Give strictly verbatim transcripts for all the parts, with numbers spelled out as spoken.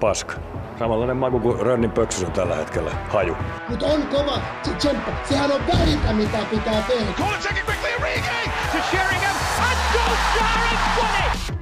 paska. Samanlainen maku kuin Rönnin pöksys on tällä hetkellä. Haju. Mut on kova se tsemppa. Sehän on vähintä mitä pitää tehdä. Kovacic quickly Origi to Sheringham and Solskjaer has won it!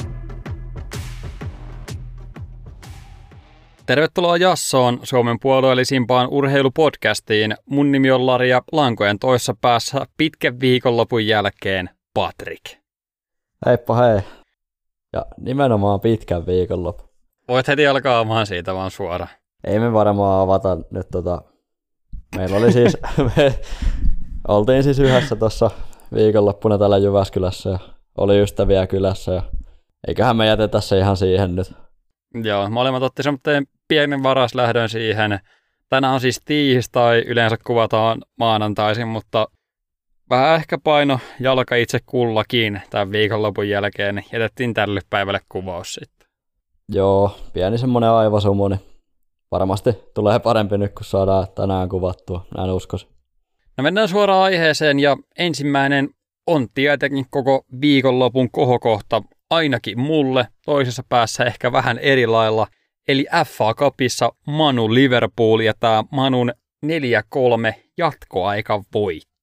Tervetuloa Jassoon, Suomen puolueellisimpaan urheilupodcastiin. Mun nimi on Lari ja lankojen toissa päässä pitkän viikonlopun jälkeen Patrik. Heippa hei. Ja nimenomaan pitkän viikonloppu. Voit heti alkaa amaan siitä vaan suoraan. Ei me varmaan avata nyt tota... Meillä oli siis... me oltiin siis yhdessä tuossa viikonloppuna täällä Jyväskylässä ja oli ystäviä kylässä ja eiköhän me jätetä se ihan siihen nyt. Joo, molemmat otti semmoinen pienen varaslähdön siihen. Tänään on siis tiistai, yleensä kuvataan maanantaisin, mutta vähän ehkä paino jalka itse kullakin tämän viikonlopun jälkeen, niin jätettiin tälle päivälle kuvaus sitten. Joo, pieni semmoinen aivosumu, niin varmasti tulee parempi nyt, kun saadaan tänään kuvattua, näin uskoisin. No mennään suoraan aiheeseen ja ensimmäinen on tietenkin koko viikonlopun kohokohta, ainakin mulle, toisessa päässä ehkä vähän eri lailla, eli F A Cupissa Manu Liverpool ja tämä Manun neljä kolme jatkoaikavoitto.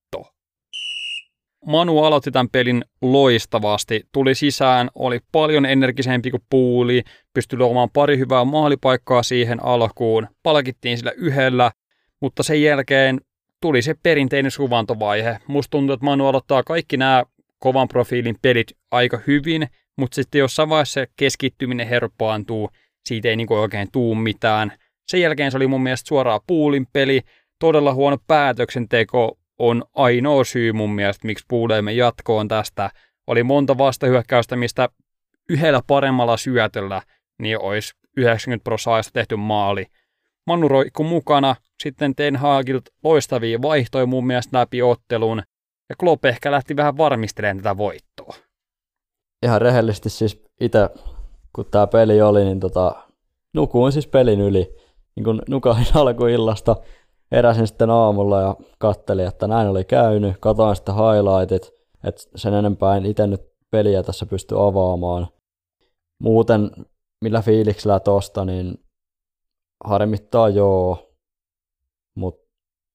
Manu aloitti tämän pelin loistavasti, tuli sisään, oli paljon energisempi kuin Pooli, pystyi luomaan pari hyvää maalipaikkaa siihen alkuun, palkittiin sillä yhdellä, mutta sen jälkeen tuli se perinteinen suvantovaihe. Musta tuntuu, että Manu aloittaa kaikki nämä kovan profiilin pelit aika hyvin, mutta sitten jossain vaiheessa se keskittyminen herpaantuu, siitä ei niinku oikein tuu mitään. Sen jälkeen se oli mun mielestä suoraan Poolin peli, todella huono päätöksenteko on ainoa syy mun mielestä, miksi Poolemme jatkoon tästä. Oli monta vastahyökkäystä, mistä yhdellä paremmalla syötöllä niin olisi yhdeksänkymmentä prosenttia tehty maali. Manu roikku mukana, sitten Ten Hagilta loistavia vaihtoja mun mielestä läpi ottelun, ja Klopp ehkä lähti vähän varmistelemaan tätä voittoa. Ihan rehellisesti siis itse, kun tämä peli oli, niin tota, nukuin siis pelin yli. Niin kun nukahin alkuillasta, heräsin sitten aamulla ja kattelin, että näin oli käynyt. Katoin sitten highlightit, että sen enempää en itse nyt peliä tässä pysty avaamaan. Muuten, millä fiiliksellä tosta, niin harmittaa joo, mutta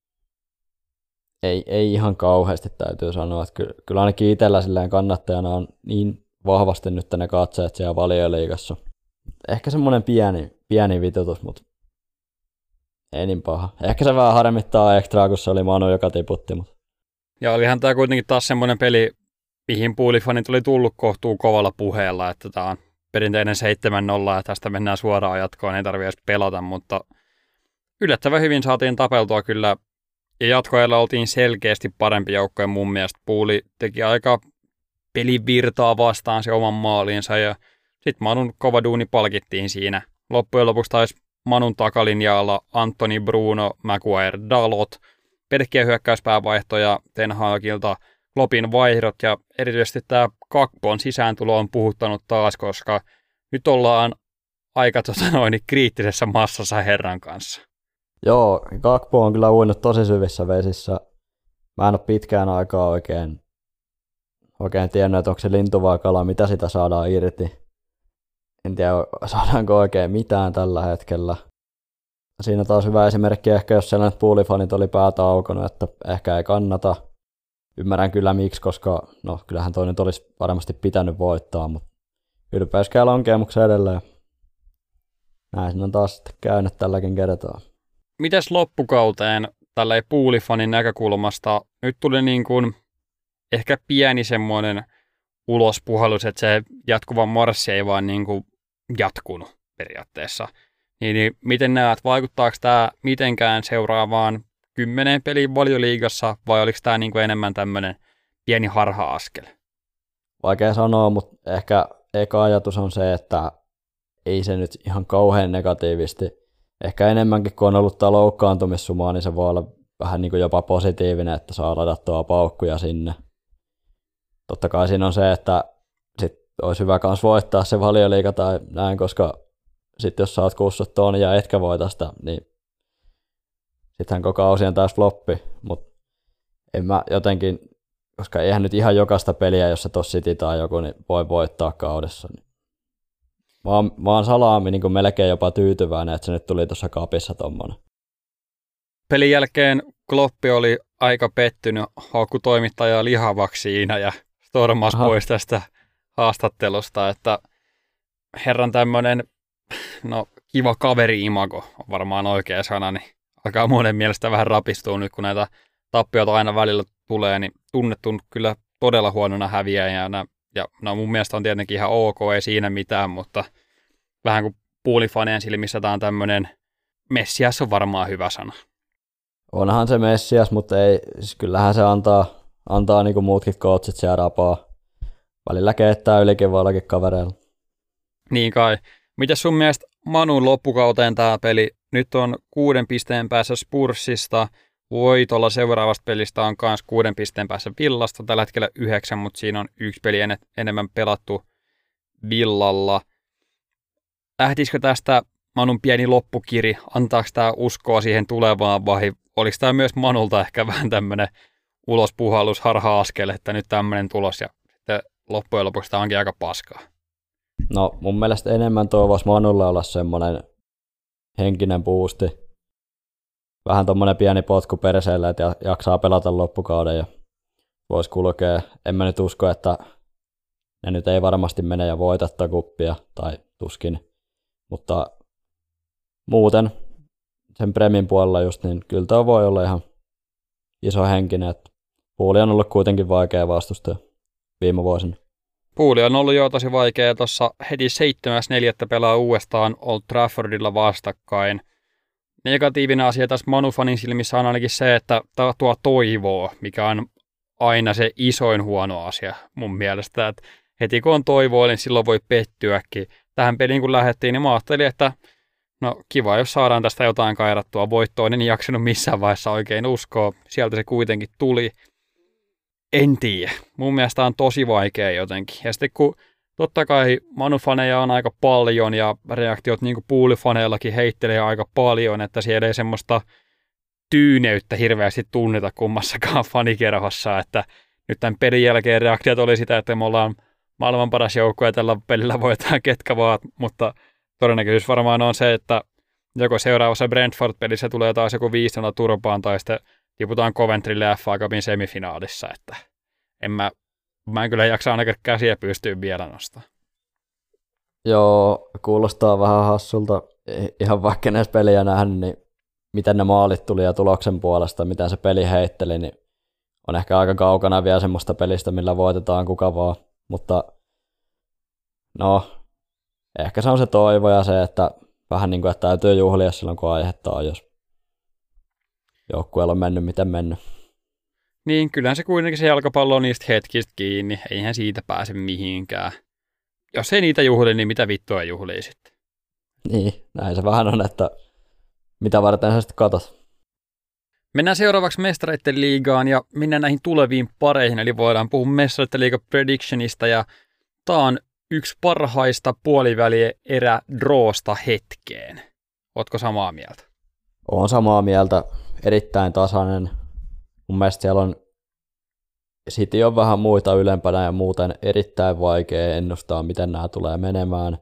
ei, ei ihan kauheasti täytyy sanoa. Että kyllä, kyllä ainakin itsellä silleen kannattajana on niin vahvasti nyt ne katseet siellä Valioliigassa. Ehkä semmoinen pieni, pieni vitutus, mutta ei niin paha. Ehkä se vähän harmittaa ekstraa, kun se oli Manu, joka tiputti. Mutta. Ja olihan tämä kuitenkin taas semmoinen peli, mihin Poolifanit oli tullut kohtuu kovalla puheella, että tämä on perinteinen seitsemän nolla ja tästä mennään suoraan jatkoon, ei tarvitse edes pelata, mutta yllättävän hyvin saatiin tapeltua kyllä. Ja jatkoajalla oltiin selkeästi parempi joukkoja mun mielestä. Pooli teki aika pelivirtaa vastaan se oman maaliinsa ja sitten Manun kova duuni palkittiin siinä. Loppujen lopuksi taisi Manun takalinjalla Anthony, Bruno, Maguire, Dalot, pelkkiä hyökkäyspäävaihtoja Ten Hagilta, Kloppin vaihdot ja erityisesti tämä Gakpon sisääntulo on puhuttanut taas, koska nyt ollaan aika tota noin, kriittisessä massassa herran kanssa. Joo, Gakpo on kyllä uinut tosi syvissä vesissä. Mä en ole pitkään aikaa oikein, oikein tiennyt, että onko se lintu vai kala, mitä sitä saadaan irti. En tiedä, saadaanko oikein mitään tällä hetkellä. Siinä taas hyvä esimerkki ehkä, jos sellainen Poolifanit oli päätä aukonut, että ehkä ei kannata. Ymmärrän kyllä miksi, koska no, kyllähän toi nyt olisi varmasti pitänyt voittaa, mutta ylpeys käy lankeemuksen edelleen. Näin siinä on taas sitten käynyt tälläkin kertaa. Mites loppukauteen tällä Poolifanin näkökulmasta? Nyt tuli niin kuin ehkä pieni semmoinen ulospuhallus, että se jatkuva marssi ei vaan niin kuin jatkunut periaatteessa. Niin, niin miten näet, vaikuttaako tämä mitenkään seuraavaan kymmeneen peliin Valioliigassa vai oliko tämä niin kuin enemmän tämmöinen pieni harha-askel? Vaikea sanoa, mutta ehkä eka ajatus on se, että ei se nyt ihan kauhean negatiivisesti. Ehkä enemmänkin, kun on ollut tämä loukkaantumissumaa, niin se voi olla vähän niin kuin jopa positiivinen, että saa ladattua paukkuja sinne. Totta kai siinä on se, että sit olisi hyvä kans voittaa se Valioliiga tai näin, koska sitten jos sä oot kussut tuon ja etkä voita sitä, niin sittenhän koko kausi on taas floppi. Mutta en mä jotenkin, koska eihän nyt ihan jokaista peliä, jos se tossa City tai joku, niin voi voittaa kaudessa. Niin. Mä oon, mä oon salaami niin melkein jopa tyytyväinen, että se nyt tuli tuossa kapissa tommonen. Pelin jälkeen Kloppi oli aika pettynyt, haukku toimittajaa lihavaksi siinä ja stormasi pois tästä haastattelusta, että herran tämmöinen, no kiva kaveri-imago on varmaan oikea sana, niin alkaa monen mielestä vähän rapistua nyt, kun näitä tappioita aina välillä tulee, niin tunnettu kyllä todella huonona häviäjänä. Ja no mun mielestä on tietenkin ihan ok, ei siinä mitään, mutta vähän kuin puulifanien silmissä tämä on tämmöinen Messias on varmaan hyvä sana. Onhan se Messias, mutta ei, siis kyllähän se antaa, antaa niin kuin muutkin coachit siellä rapaa. Välillä keittää ylikin voillakin kavereilla. Niin kai. Mitäs sun mielestä Manun loppukauteen tämä peli? Nyt on kuuden pisteen päässä Spursista. Voitolla seuraavasta pelistä on myös kuuden pisteen päässä Villasta. Tällä hetkellä yhdeksän, mutta siinä on yksi peli en- enemmän pelattu Villalla. Lähtisikö tästä Manun pieni loppukiri? Antaako tämä uskoa siihen tulevaan vai oliko tämä myös Manulta ehkä vähän tämmöinen ulospuhallus harha-askel, että nyt tämmöinen tulos ja sitten loppujen lopuksi tämä onkin aika paskaa? No mun mielestä enemmän toivoisi Manulle olla semmoinen henkinen boosti. Vähän tommonen pieni potku perseelle, että jaksaa pelata loppukauden ja voisi kulkea. En mä nyt usko, että ne nyt ei varmasti mene ja voita kuppia, tai tuskin. Mutta muuten sen Premin puolella just, niin kyllä tämä voi olla ihan iso henkinen. Että Puuli on ollut kuitenkin vaikea vastustaja viime vuosina. Puuli on ollut jo tosi vaikea. Tuossa heti seitsemäs neljättä pelaa uudestaan Old Traffordilla vastakkain. Negatiivinen asia tässä Manu-fanin silmissä on ainakin se, että tämä tuo toivoa, mikä on aina se isoin huono asia mun mielestä. Että heti kun on toivoa, niin silloin voi pettyäkin. Tähän peliin kun lähdettiin, niin mä ajattelin, että no kiva, jos saadaan tästä jotain kairattua voittoon. En jaksanut missään vaiheessa oikein uskoa. Sieltä se kuitenkin tuli. En tiedä. Mun mielestä on tosi vaikea jotenkin. Ja sitten kun totta kai Manu-faneja on aika paljon ja reaktiot niin kuin Puuli-faneillakin heittelee aika paljon, että siellä ei semmoista tyyneyttä hirveästi tunneta kummassakaan fanikerhossa, että nyt tämän pelin jälkeen reaktiot oli sitä, että me ollaan maailman paras joukko ja tällä pelillä voitetaan ketkä vaan, mutta todennäköisyys varmaan on se, että joko seuraavassa Brentford-pelissä tulee taas joku viisi nolla turpaan tai sitten tiputaan Coventrylle F A Cupin semifinaalissa, että en mä, mä en kyllä jaksa ainakaan käsiä pystyä vielä nostaa. Joo, kuulostaa vähän hassulta. Ihan vaikka näissä peliä nähnyt, niin miten ne maalit tuli ja tuloksen puolesta, miten se peli heitteli, niin on ehkä aika kaukana vielä semmoista pelistä, millä voitetaan kuka vaan. Mutta no, ehkä se on se toivo ja se, että vähän niin kuin, että täytyy juhlia silloin, kun aihetta on, jos joukkueella on mennyt miten mennyt. Niin, kyllähän se kuitenkin se jalkapallo on niistä hetkistä kiinni. Eihän siitä pääse mihinkään. Jos ei niitä juhli, niin mitä vittua juhlii sitten? Niin, näin se vähän on, että mitä varten sä sitten katot. Mennään seuraavaksi Mestareitten liigaan ja mennään näihin tuleviin pareihin. Eli voidaan puhua Mestareitten liigan predictionista ja tää on yksi parhaista puoliväliä erä droosta hetkeen. Ootko samaa mieltä? Oon samaa mieltä. Erittäin tasainen. Mun mielestä siellä on City on vähän muita ylempänä ja muuten erittäin vaikea ennustaa, miten nämä tulee menemään.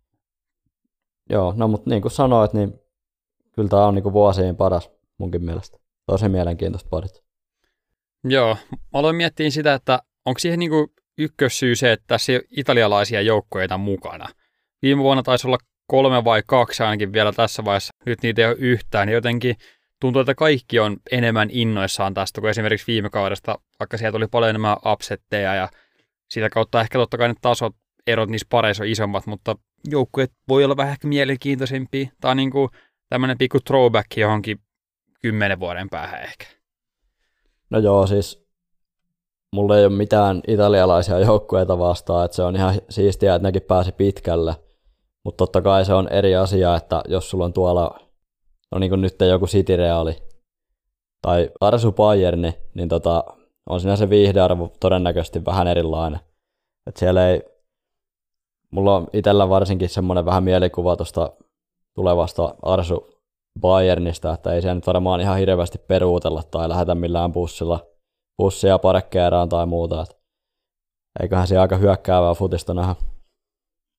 Joo, no mutta niin kuin sanoit, niin kyllä tämä on niin kuin vuosien paras munkin mielestä. Tosi mielenkiintoista parit. Joo, mä aloin miettiä sitä, että onko siihen niin kuin ykkössyy se, että tässä ei ole italialaisia joukkoja mukana. Viime vuonna taisi olla kolme vai kaksi ainakin vielä tässä vaiheessa. Nyt niitä ei ole yhtään, niin jotenkin tuntuu, että kaikki on enemmän innoissaan tästä kuin esimerkiksi viime kaudesta, vaikka siellä tuli paljon enemmän upsetteja ja sitä kautta ehkä totta kai ne tasot, erot niissä pareissa on isommat, mutta joukkueet voi olla vähän ehkä mielenkiintoisempia. Tämä on niin kuin tämmöinen pikku throwback johonkin kymmenen vuoden päähän ehkä. No joo, siis mulla ei ole mitään italialaisia joukkueita vastaan, että se on ihan siistiä, että nekin pääsi pitkälle, mutta totta kai se on eri asia, että jos sulla on tuolla no niin kuin nyt joku City Reali tai Arsu Bayerni, niin tota, on siinä se viihdearvo todennäköisesti vähän erilainen. Et siellä ei, mulla on itsellä varsinkin semmoinen vähän mielikuva tuosta tulevasta Arsu Bayernista, että ei siellä nyt varmaan ihan hirveästi peruutella tai lähdetä millään bussilla, bussia parekkeeraan tai muuta. Et eiköhän siellä aika hyökkäävää futista nähdä.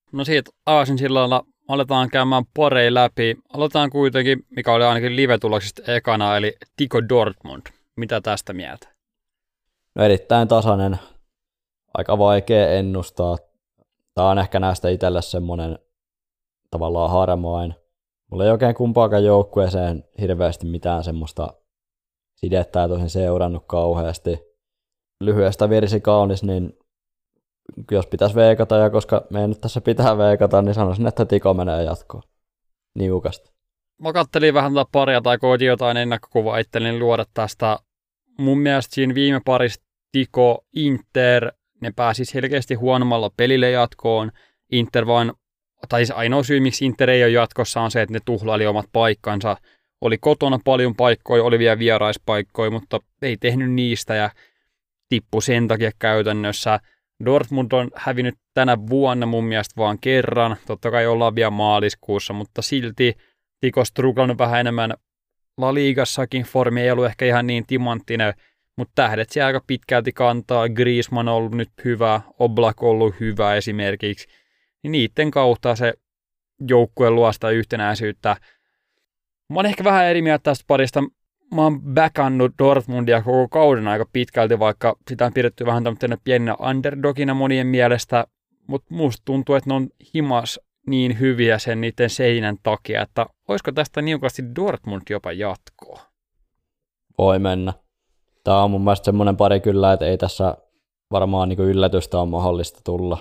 No siitä aasinsillalla aletaan käymään pareja läpi. Aloitetaan kuitenkin, mikä oli ainakin live-tuloksista ekana, eli Tico Dortmund. Mitä tästä mieltä? No erittäin tasainen, aika vaikea ennustaa. Tämä on ehkä näistä itselle semmoinen tavallaan harmain. Mulla ei oikein kumpaakaan joukkueeseen hirveästi mitään semmoista sidettä, että olisin seurannut kauheasti. Lyhyestä virsi kaunis, niin jos pitäisi veikata, ja koska meidän nyt tässä pitää veikata, niin sanoisin, että Tico menee jatkoon niukasti. Mä kattelin vähän tätä paria tai koitin jotain ennakkokuvaa itselleni luoda tästä. Mun mielestä siinä viime parissa Tico Inter, ne pääsi selkeästi huonommalla pelille jatkoon. Inter vaan, tai siis ainoa syy, miksi Inter ei ole jatkossa, on se, että ne tuhlaili omat paikkansa. Oli kotona paljon paikkoja, oli vielä vieraispaikkoja, mutta ei tehnyt niistä ja tippui sen takia käytännössä. Dortmund on hävinnyt tänä vuonna mun mielestä vaan kerran. Totta kai ollaan vielä maaliskuussa, mutta silti Tico struglannut vähän enemmän La Ligassakin. Formi ei ollut ehkä ihan niin timanttinen, mutta tähdet siellä aika pitkälti kantaa. Griezmann on ollut nyt hyvä, Oblak on ollut hyvä esimerkiksi. Niin niiden kautta se joukkue luo sitä yhtenäisyyttä. Mä oon ehkä vähän eri mieltä tästä parista. Mä oon backannut Dortmundia koko kauden aika pitkälti, vaikka sitä on pidetty vähän tämmöinen pienenä underdogina monien mielestä, mutta musta tuntuu, että ne on himas niin hyviä sen niiden seinän takia, että olisiko tästä niukasti Dortmund jopa jatkoa? Voi mennä. Tämä on mun mielestä semmoinen pari kyllä, että ei tässä varmaan niin yllätystä on mahdollista tulla.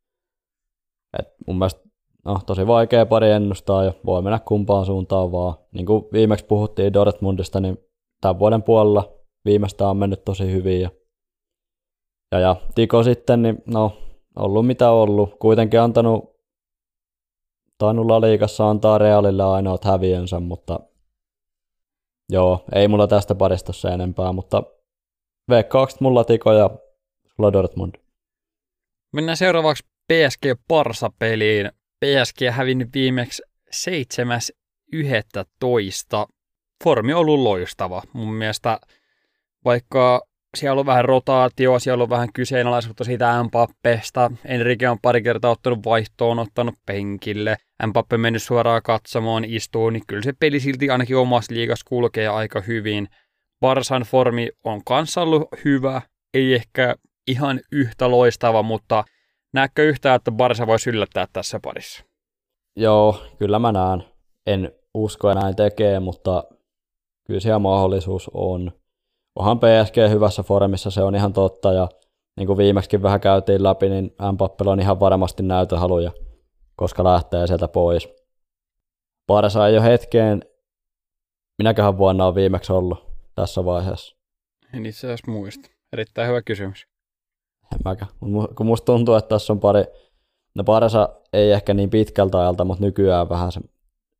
Et mun mielestä no, tosi vaikea pari ennustaa ja voi mennä kumpaan suuntaan vaan. Niin kuin viimeksi puhuttiin Dortmundista, niin tämän vuoden puolella viimeistä on mennyt tosi hyvin. Ja, ja, ja Tico sitten, niin no, ollut mitä ollut. Kuitenkin antanut, tainnut La Ligassa antaa Realille ainoat häviönsä, mutta joo, ei mulla tästä parista se enempää, mutta veikkaukset mulla Tico ja sulla Dortmund. Mennään seuraavaksi P S G-Barsa-peliin. P S G hävinnyt viimeksi seitsemäs yhdestoista. Formi on ollut loistava. Mun mielestä vaikka siellä on vähän rotaatioa, siellä on vähän kyseenalaisuutta siitä Mbappesta. Enrique on pari kertaa ottanut vaihtoon, ottanut penkille. Mbappe mennyt suoraan katsomaan, istuu, niin kyllä se peli silti ainakin omassa liigassa kulkee aika hyvin. Barsan formi on kanssa ollut hyvä, ei ehkä ihan yhtä loistava, mutta näetkö yhtään, että Barsa voisi yllättää tässä parissa? Joo, kyllä mä näen. En usko, että näin tekee, mutta kyllä siellä mahdollisuus on. Onhan P S G hyvässä formissa, se on ihan totta, ja niin kuin viimeksikin vähän käytiin läpi, niin Mbappella on ihan varmasti näytöhaluja, koska lähtee sieltä pois. Barsa ei ole hetkeen, minäköhän vuonna on viimeksi ollut tässä vaiheessa. En itse asiassa muista. Erittäin hyvä kysymys. En mäkään. Kun musta tuntuu, että tässä on pari, no Barsa ei ehkä niin pitkältä ajalta, mutta nykyään vähän se,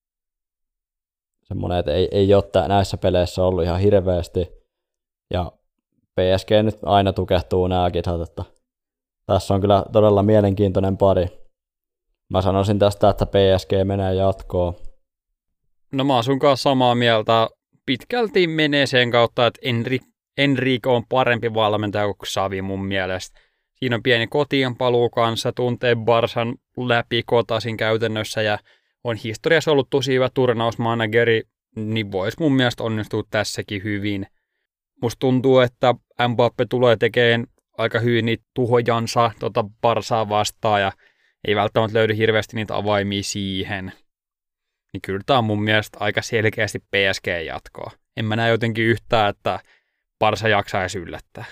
semmoinen, että ei, ei ole näissä peleissä ollut ihan hirveästi. Ja P S G nyt aina tukehtuu nääkin, että tässä on kyllä todella mielenkiintoinen pari. Mä sanoisin tästä, että P S G menee jatkoon. No mä oon sun kanssa samaa mieltä. Pitkälti menee sen kautta, että Enri, Enrique on parempi valmentaja kuin Xavi mun mielestä. Siinä on pieni kotiin paluu kanssa, tuntee Barsan läpi kotasin käytännössä ja on historiassa ollut tosi hyvä turnausmanageri, niin voisi mun mielestä onnistua tässäkin hyvin. Musta tuntuu, että Mbappe tulee tekemään aika hyvin niitä tuhojansa tota Barsaa vastaan ja ei välttämättä löydy hirveästi niitä avaimia siihen. Niin kyllä tämä on mun mielestä aika selkeästi P S G-jatkoa. En mä näe jotenkin yhtään, että Barsa jaksaisi yllättää.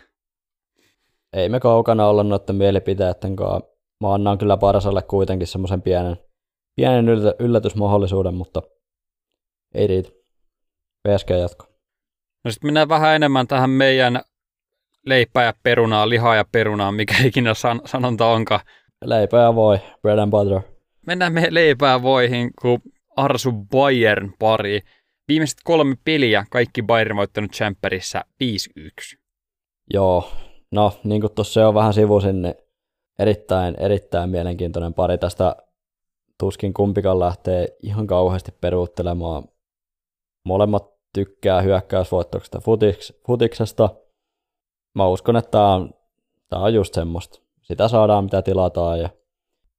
Ei me kaukana olla noiden mielipiteiden kanssa. Mä annan kyllä Barsalle kuitenkin semmoisen pienen, pienen yllätysmahdollisuuden, mutta ei riitä. P S G-jatko. No sitten mennään vähän enemmän tähän meidän leipää ja perunaa, lihaa ja perunaa, mikä ikinä san- sanonta onkaan. Leipä ja voi, bread and butter. Mennään meidän leipää voihin, kun Arsu Bayern pari. Viimeiset kolme peliä kaikki Bayern voittanut Champerissa viisi yksi. Joo, no niin kuin tuossa jo vähän sivusin, niin erittäin, erittäin mielenkiintoinen pari. Tästä tuskin kumpikaan lähtee ihan kauheasti peruuttelemaan. Molemmat tykkää hyökkäysvoittoksesta futiks, futiksesta. Mä uskon, että tämä on, tää on just semmoista. Sitä saadaan mitä tilataan ja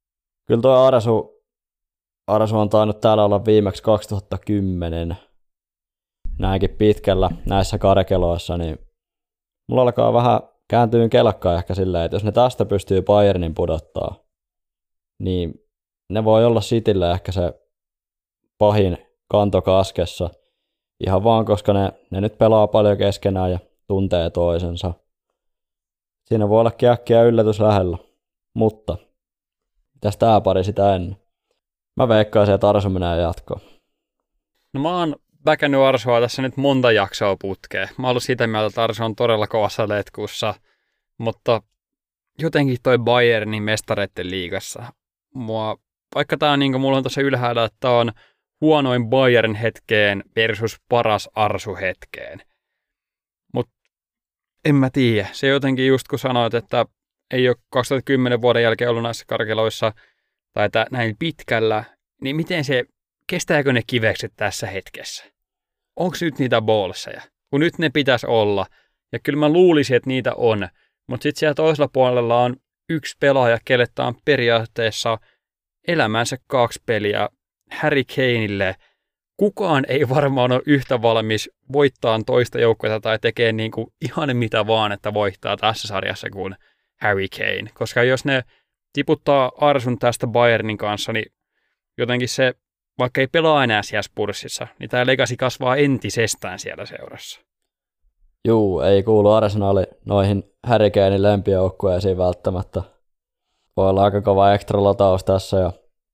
Kyllä tuo Arsu, Arsu on tainnut täällä olla viimeksi kaksituhattakymmenen. Näinkin pitkällä näissä karkeloissa, niin mulla alkaa vähän kääntyy kelkkaa ehkä silleen, että jos ne tästä pystyy Bayernin pudottaa, niin ne voi olla Citylle ehkä se pahin kanto kaskessa. Ihan vaan, koska ne, ne nyt pelaa paljon keskenään ja tuntee toisensa. Siinä voi olla äkkiä yllätys lähellä. Mutta mitäs tää pari sitä ennen? Mä veikkaisin, että Arsu menee jatkoon. No mä oon väkännyt Arsua tässä nyt monta jaksoa putkeen. Mä oon ollut sitä mieltä, että Arsu on todella kovassa letkussa. Mutta jotenkin toi Bayernin mestareiden liigassa. Mua, vaikka tää on niin kuin mulla on tuossa ylhäällä, että tää on huonoin Bayern hetkeen versus paras Arsu hetkeen. Mutta en mä tiedä. Se jotenkin just kun sanoit, että ei ole kaksituhattakymmenen vuoden jälkeen ollut näissä karkeloissa tai että näin pitkällä, niin miten se, kestääkö ne kivekset tässä hetkessä? Onko nyt niitä ballseja? Kun nyt ne pitäisi olla. Ja kyllä mä luulisin, että niitä on. Mutta sitten siellä toisella puolella on yksi pelaaja, kelle tää on periaatteessa elämänsä kaksi peliä. Harry Kaneille. Kukaan ei varmaan ole yhtä valmis voittaa toista joukkuetta tai tekee niin kuin ihan mitä vaan, että voittaa tässä sarjassa kuin Harry Kane. Koska jos ne tiputtaa Arsun tästä Bayernin kanssa, niin jotenkin se, vaikka ei pelaa enää siellä Spursissa, niin tämä legacy kasvaa entisestään siellä seurassa. Juu, ei kuulu Arsenali noihin Harry Kanein lempijoukkueisiin välttämättä. Voi olla aika kova ekstra lataus tässä ja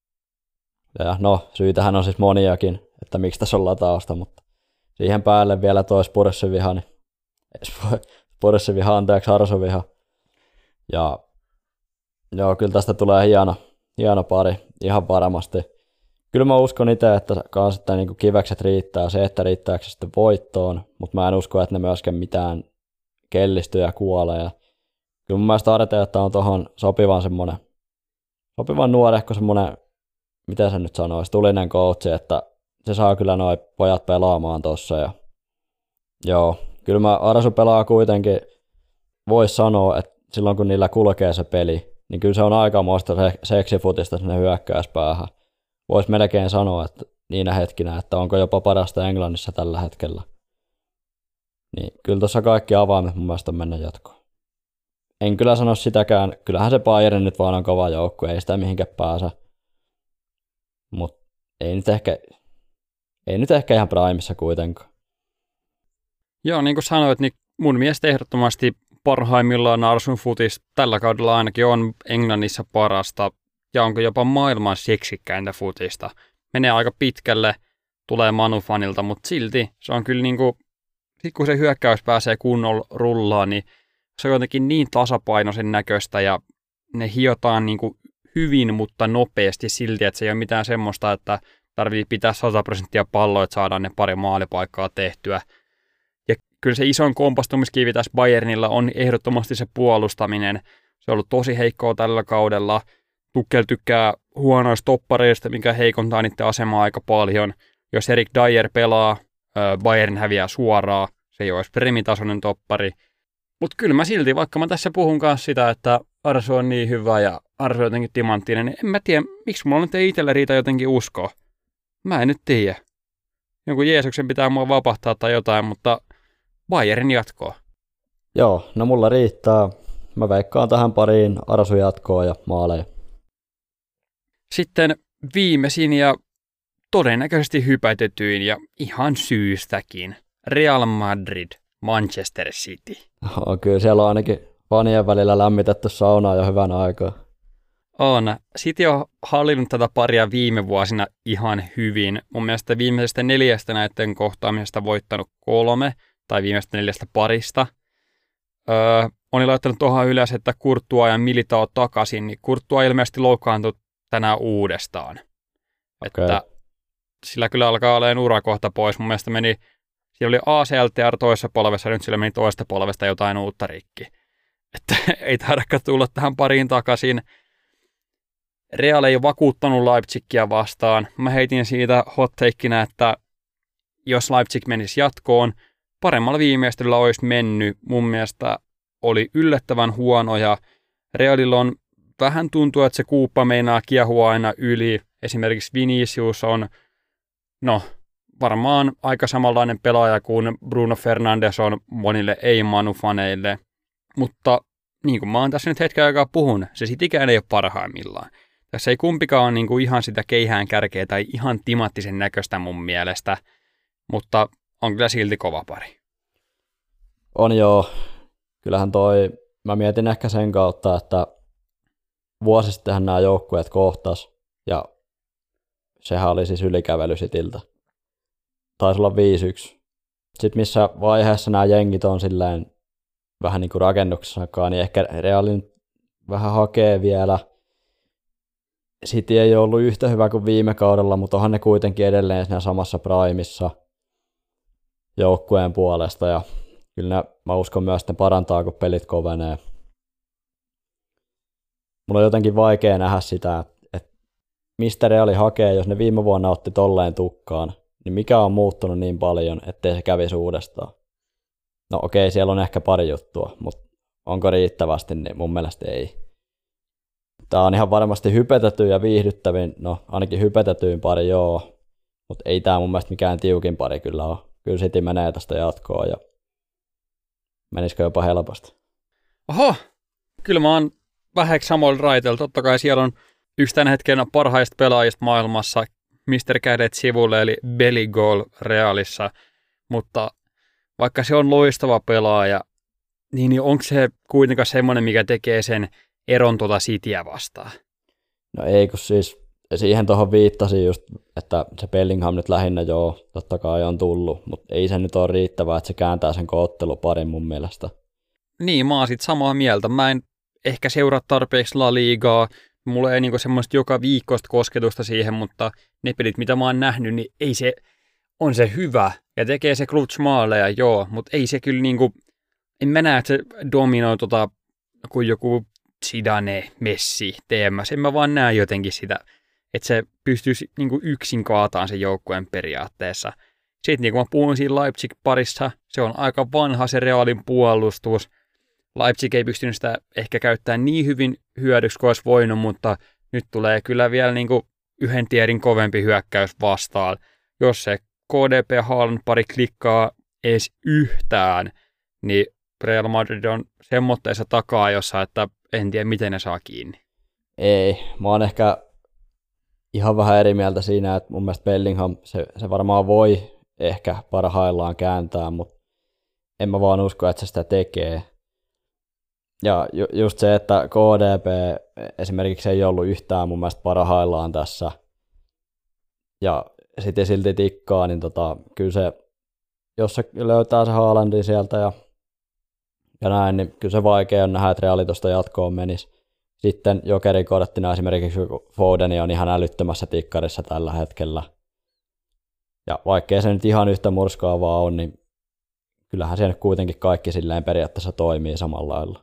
Ja no, syitähän on siis moniakin, että miksi tässä on latausta, mutta siihen päälle vielä toi Spurssin viha, niin Spurssin viha, anteeksi, Arsun viha. Ja joo, kyllä tästä tulee hieno, hieno pari, ihan varmasti. Kyllä mä uskon itse, että kans, että niin kivekset riittää, se, että riittääkö se sitten voittoon, mutta mä en usko, että ne myöskään mitään kellistyy ja kuolee. Ja kyllä mun mielestä Arteetta on tuohon sopivan semmonen, sopivan nuorehko semmonen, miten se nyt sanoisi, tulinen coachi, että se saa kyllä noi pojat pelaamaan tossa. Ja joo, kyllä mä Arsu pelaa kuitenkin, vois sanoa, että silloin kun niillä kulkee se peli, niin kyllä se on aikamoista se, seksifutista sinne hyökkäyspäähän. Vois melkein sanoa, että niinä hetkinä, että onko jopa parasta Englannissa tällä hetkellä. Niin kyllä tuossa kaikki avaimet mun mielestä on mennä jatkoon. En kyllä sano sitäkään, kyllähän se Bayern nyt vaan on kova joukkue, ei sitä mihinkään pääse. Mutta ei nyt ehkä, ei nyt ehkä ihan primissa kuitenkaan. Joo, niin kuin sanoit, niin mun mielestä ehdottomasti parhaimmillaan Arsun futis tällä kaudella ainakin on Englannissa parasta ja onko jopa maailman seksikkäintä futista. Menee aika pitkälle, tulee Manu-fanilta, mutta silti se on kyllä niin kuin, sit kun se hyökkäys pääsee kunnolla rullaan, niin se on jotenkin niin tasapainoisen näköistä ja ne hiotaan niin kuin hyvin, mutta nopeasti silti, että se ei ole mitään semmoista, että tarvii pitää sata prosenttia palloa, että saadaan ne pari maalipaikkaa tehtyä. Ja kyllä se isoin kompastumiskivi tässä Bayernilla on ehdottomasti se puolustaminen. Se on ollut tosi heikkoa tällä kaudella. Tuchel tykkää huonoista toppareista, mikä heikontaa niiden asemaa aika paljon. Jos Erik Dyer pelaa, Bayern häviää suoraan. Se ei ole edes premitasoinen toppari. Mutta kyllä mä silti, vaikka mä tässä puhun kanssa sitä, että Arsu on niin hyvä ja Arsu on jotenkin timanttinen, niin en mä tiedä, miksi mulla nyt ei itsellä riitä jotenkin uskoa. Mä en nyt tiedä. Jonkun Jeesuksen pitää mua vapahtaa tai jotain, mutta Bayern jatkoa. Joo, no mulla riittää. Mä veikkaan tähän pariin Arsu jatkoa ja maaleja. Sitten viimeisin ja todennäköisesti hypätetyin ja ihan syystäkin. Real Madrid, Manchester City. Oh, kyllä siellä on ainakin fanien välillä lämmitetty saunaa jo hyvän aikaa. On. City on hallinnut tätä paria viime vuosina ihan hyvin. Mun mielestä viimeisestä neljästä näiden kohtaamisesta voittanut kolme, tai viimeistä neljästä parista. Öö, on laittanut tuohon ylös, että Courtois ja Militao takaisin, niin Courtois ilmeisesti loukkaantui tänään uudestaan. Okay. Että sillä kyllä alkaa olemaan urakohta pois. Mun mielestä meni, siellä oli A C L T R toisessa polvessa, nyt sillä meni toista polvesta jotain uutta rikki. Että ei taidakaan tulla tähän pariin takaisin. Real ei ole vakuuttanut Leipzigia vastaan. Mä heitin siitä hot takeinä, että jos Leipzig menisi jatkoon, paremmalla viimeistelyllä olisi mennyt. Mun mielestä oli yllättävän huono ja Realilla on vähän tuntuu, että se kuuppa meinaa kiehua aina yli. Esimerkiksi Vinicius on, no varmaan aika samanlainen pelaaja kuin Bruno Fernandes on monille ei-Manu-faneille. Mutta niin kuin mä oon tässä nyt hetken aikaa puhun, se sitikään ei ole parhaimmillaan. Tässä ei kumpikaan ole niin kuin ihan sitä keihään kärkeä tai ihan timattisen näköistä mun mielestä, mutta on kyllä silti kova pari. On joo. Kyllähän toi, mä mietin ehkä sen kautta, että vuosi sittenhän nämä joukkueet kohtas ja sehän oli siis ylikävely Cityltä. Taisi olla viisi yksi. Sitten missä vaiheessa nämä jengit on silleen vähän niin kuin rakennuksessakaan, niin ehkä Realin vähän hakee vielä. City ei ollut yhtä hyvä kuin viime kaudella, mutta onhan ne kuitenkin edelleen siinä samassa primissa joukkueen puolesta. Ja kyllä ne, mä uskon myös, että ne parantaa, kun pelit kovenee. Mulla on jotenkin vaikea nähdä sitä, että mistä Reali hakee, jos ne viime vuonna otti tolleen tukkaan, niin mikä on muuttunut niin paljon, ettei se kävisi uudestaan. No okei, siellä on ehkä pari juttua, mutta onko riittävästi, niin mun mielestä ei. Tämä on ihan varmasti hypetetty ja viihdyttävin, no ainakin hypetetyin pari joo, mutta ei tämä mun mielestä mikään tiukin pari kyllä ole. Kyllä City menee tästä jatkoon ja menisikö jopa helposti. Oho, kyllä mä oon vähäksi samoilla raiteilla. Totta kai siellä on yksi tämän hetken parhaista pelaajista maailmassa, mister Kädet sivulle, eli Belligol Realissa, mutta vaikka se on loistava pelaaja, niin onko se kuitenkaan semmoinen, mikä tekee sen eron tuota Cityä vastaan? No ei, kun siis siihen tuohon viittasin just, että se Bellingham nyt lähinnä joo, totta kai on tullut, mutta ei se nyt ole riittävää, että se kääntää sen koottelu parin mun mielestä. Niin, mä oon sit samaa mieltä. Mä en ehkä seuraa tarpeeksi La Ligaa, mulla ei niinku semmoista joka viikkoista kosketusta siihen, mutta ne pelit, mitä mä oon nähnyt, niin ei se, on se hyvä ja tekee se clutch-maaleja, joo, mutta ei se kyllä niinku, en mä näe, että se dominoi tota, kuin joku Zidane, Messi, T M S, en mä vaan näe jotenkin sitä, että se pystyisi niinku yksin kaataan sen joukkueen periaatteessa. Sitten niin kuin mä puhun siinä Leipzig-parissa, se on aika vanha se Realin puolustus. Leipzig ei pystynyt sitä ehkä käyttämään niin hyvin hyödyksi kuin olisi voinut, mutta nyt tulee kyllä vielä niin kuin yhden tierin kovempi hyökkäys vastaan. Jos se K D P Haaland pari klikkaa edes yhtään, niin Real Madrid on semmoitteessa takaa jossa, että en tiedä miten ne saa kiinni. Ei, mä oon ehkä ihan vähän eri mieltä siinä, että mun mielestä Bellingham, se, se varmaan voi ehkä parhaillaan kääntää, mutta en mä vaan usko, että se sitä tekee. Ja ju, just se, että K D P esimerkiksi ei ollut yhtään mun mielestä parhaillaan tässä, ja sitten silti tikkaa, niin tota, kyllä se, jos se löytää se Haalandin sieltä ja, ja näin, niin kyllä se vaikea on nähdä, että Reali tuosta jatkoon menisi. Sitten jokerikorttina esimerkiksi Fodeni on ihan älyttömässä tikkarissa tällä hetkellä. Ja vaikkei se nyt ihan yhtä murskaavaa on, niin kyllähän se nyt kuitenkin kaikki silleen periaatteessa toimii samalla lailla.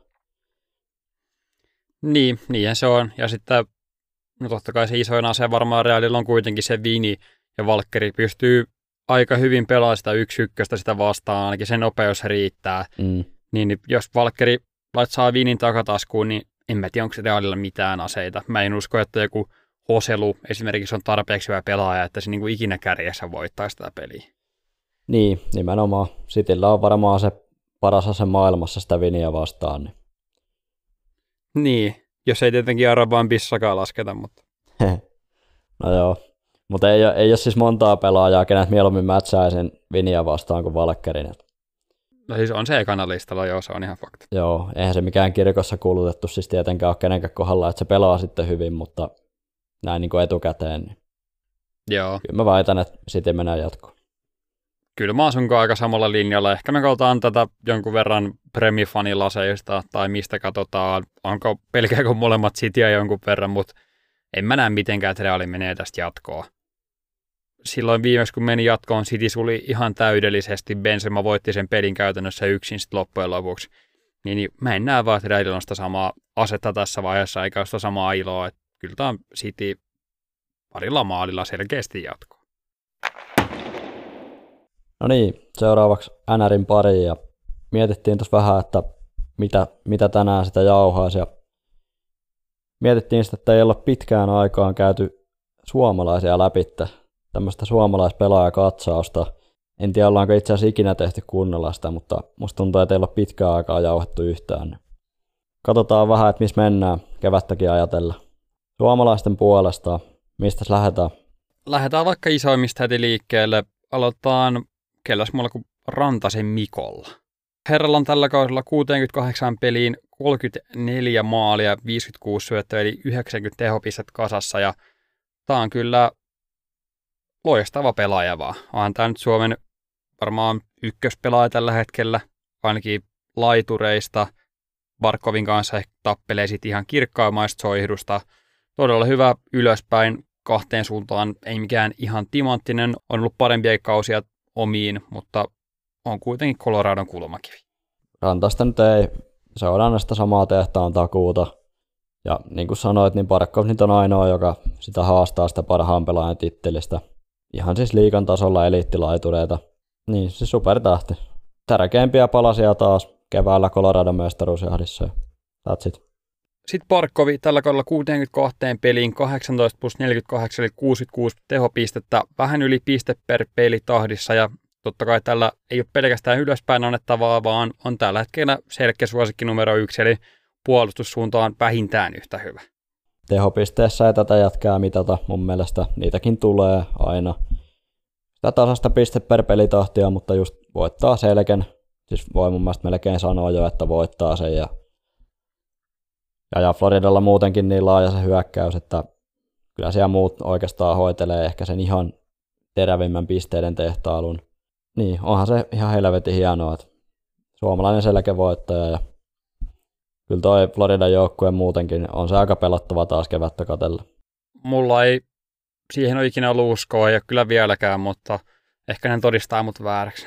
Niin, niinhän se on. Ja sitten, no totta kai se isoin ase varmaan Realilla on kuitenkin se Vini, ja Valkkeri pystyy aika hyvin pelaamaan sitä yksi ykköstä sitä vastaan, ainakin se nopeus riittää. Mm. Niin jos Valkkeri laittaa Vinin takataskuun, niin en mä tiedä, onko se Realilla mitään aseita. Mä en usko, että joku Hoselu esimerkiksi on tarpeeksi hyvä pelaaja, että se niin kuin ikinä kärjessä voittaa sitä peliä. Niin, nimenomaan. Cityllä on varmaan se paras ase maailmassa sitä Viniä vastaan. Niin, niin jos ei tietenkin Araban Bissakaan lasketa, mutta... no joo, mutta ei, ei ole siis montaa pelaajaa, kenet mieluummin mätsääisin Viniä vastaan kuin Valkkerin. No siis on se ekana listalla, joo, se on ihan fakta. Joo, eihän se mikään kirkossa kuulutettu siis tietenkään ole kenenkään kohdalla, että se pelaa sitten hyvin, mutta näin niin kuin etukäteen. Niin joo. Kyllä mä väitän, että sitten menee jatkoon. Kyllä mä asunko aika samalla linjalla. Ehkä me katsotaan tätä jonkun verran premifanilaseista tai mistä katsotaan, onko pelkääkö molemmat Cityä jonkun verran, mutta en mä näe mitenkään, että Reali menee tästä jatkoon. Silloin viimeksi, kun meni jatkoon, City suli ihan täydellisesti. Benzema voitti sen pelin käytännössä yksin sitten loppujen lopuksi. Niin, niin mä en näe vaan, että Realilla on sitä samaa asetta tässä vaiheessa, eikä sitä samaa iloa. Että kyllä tämä City parilla maalilla selkeästi jatkoa. No niin, seuraavaksi N R:n pari ja mietittiin tuossa vähän, että mitä, mitä tänään sitä jauhaisi. Ja mietittiin sitä, että ei olla pitkään aikaan käyty suomalaisia läpitte, tämmöistä suomalaispelaajakatsausta. En tiedä, ollaanko itse asiassa ikinä tehty kunnolla sitä, mutta musta tuntuu, että ei olla pitkään aikaa jauhettu yhtään. Katsotaan vähän, että missä mennään kevättäkin ajatella. Suomalaisten puolesta, mistä lähdetään? Lähdetään vaikka isoimmista heti liikkeelle. Aloitetaan kelläs muulla kuin Rantasen Mikolla. Herralla on tällä kaudella kuusikymmentäkahdeksan peliin kolmekymmentäneljä maalia, viisikymmentäkuusi syöttöä, eli yhdeksänkymmentä tehopistettä kasassa. Ja tää on kyllä loistava pelaaja vaan. Onhan tää nyt Suomen varmaan ykköspelaaja tällä hetkellä, ainakin laitureista. Barkovin kanssa ehkä tappelee sitten ihan kirkkaamaista soihdusta. Todella hyvä ylöspäin kahteen suuntaan, ei mikään ihan timanttinen. On ollut parempia kausia omiin, mutta on kuitenkin Coloradon kulmakivi. Rantasta nyt ei seuraan sitä samaa tehtaan takuuta. Ja niin kuin sanoit, niin Barkov nyt on ainoa, joka sitä haastaa sitä parhaan pelaajan tittelistä. Ihan siis liigan tasolla eliittilaitureita. Niin, siis supertähti. Tärkeimpiä palasia taas keväällä Coloradon mestaruusjahdissa. That's it. Sitten Barkovi tällä kaudella kuusikymmentäkaksi peliin kahdeksantoista plus neljäkymmentäkahdeksan eli kuusikymmentäkuusi tehopistettä, vähän yli piste per peli tahdissa ja totta kai tällä ei ole pelkästään ylöspäin annettavaa, vaan on tällä hetkellä selkeä suosikki numero yksi, eli puolustussuunta on vähintään yhtä hyvä. Tehopisteessä ei tätä jätkää mitata mun mielestä, niitäkin tulee aina. Sitä tasasta piste per pelitahtia, mutta just voittaa selken. Siis voi mun mielestä melkein sanoa jo, että voittaa sen. Ja, ja, ja Floridalla muutenkin niin laaja se hyökkäys, että kyllä siellä muut oikeastaan hoitelee ehkä sen ihan terävimmän pisteiden tehtailun. Niin, onhan se ihan helvetin hienoa, että suomalainen selkävoittaja ja kyllä toi Floridan joukkue muutenkin on se aika pelottava taas kevättä katsella. Mulla ei siihen ole ikinä ollut uskoa, ei ole kyllä vieläkään, mutta ehkä ne todistaa mut vääräksi.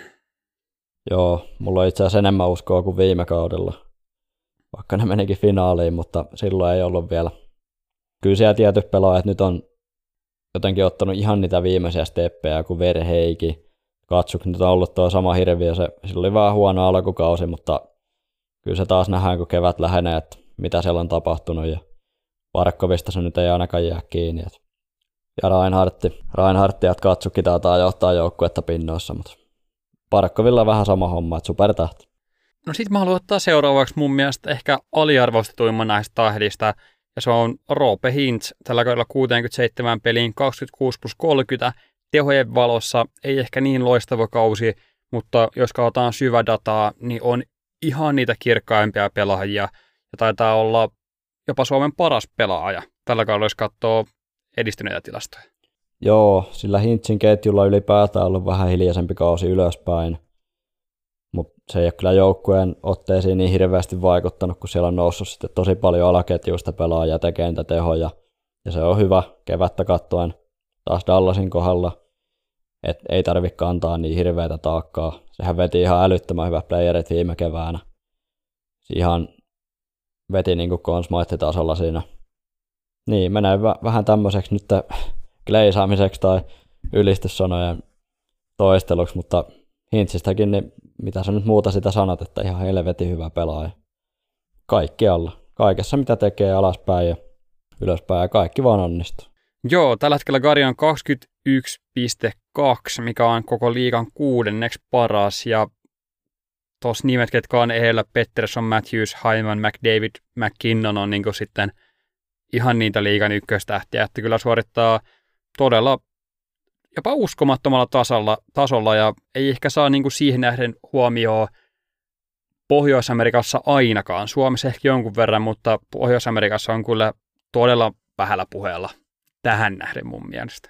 Joo, mulla on itse asiassa enemmän uskoa kuin viime kaudella, vaikka ne menikin finaaliin, mutta silloin ei ollut vielä. Kyllä siellä tietyt pelaajat nyt on jotenkin ottanut ihan niitä viimeisiä steppejä, kuin Verheiki. Katsuk nyt on ollut tuo sama hirviö, se, sillä oli vähän huono alkukausi, mutta kyllä se taas nähdään, kun kevät lähenee, että mitä siellä on tapahtunut, ja Barkovista se nyt ei ainakaan jää kiinni. Et. Ja Reinhardti, Reinhardti ja Katsukki taitaa johtaa joukkuetta pinnoissa, mutta Barkovilla on vähän sama homma, että supertähti. No sit mä haluan ottaa seuraavaksi mun mielestä ehkä aliarvostetuimman näistä tahdista, ja se on Roope Hintz, tällä kaudella kuusikymmentäseitsemän peliin kaksikymmentäkuusi plus kolmekymmentä, tehojen valossa ei ehkä niin loistava kausi, mutta jos katsotaan syvädataa, niin on ihan niitä kirkkaimpia pelaajia, ja taitaa olla jopa Suomen paras pelaaja tällä kaudella, jos katsoo edistyneitä tilastoja. Joo, sillä Hintzin ketjulla ylipäätään ollut vähän hiljaisempi kausi ylöspäin, mutta se ei ole kyllä joukkueen otteisiin niin hirveästi vaikuttanut, kun siellä on noussut sitten tosi paljon alaketjuista pelaajia tekee niitä tehoja, ja se on hyvä kevättä katsoen taas Dallasin kohdalla, että ei tarvitse kantaa niin hirveätä taakkaa. Sehän veti ihan älyttömän hyvät playerit viime keväänä. Se ihan veti niin kuin Consmite-tasolla siinä. Niin, menee v- vähän tämmöiseksi nyt kleisaamiseksi tai ylistyssanojen toisteluksi, mutta Hintzistäkin, niin mitä sä nyt muuta sitä sanot, että ihan helvetin hyvä pelaaja. Kaikkialla. Kaikessa mitä tekee alaspäin ja ylöspäin ja kaikki vaan onnistuu. Joo, tällä hetkellä Gary on kaksikymmentäyksi pilkku kaksi, mikä on koko liigan kuudenneksi paras, ja tuossa nimet, ketkä on ehellä, Pettersson, Matthews, Hyman, McDavid, McKinnon on niin kuin sitten ihan niitä liigan ykköstähtiä, että kyllä suorittaa todella jopa uskomattomalla tasolla, tasolla ja ei ehkä saa niin kuin siihen nähden huomioon Pohjois-Amerikassa ainakaan. Suomessa ehkä jonkun verran, mutta Pohjois-Amerikassa on kyllä todella vähällä puheella tähän nähden mun mielestä.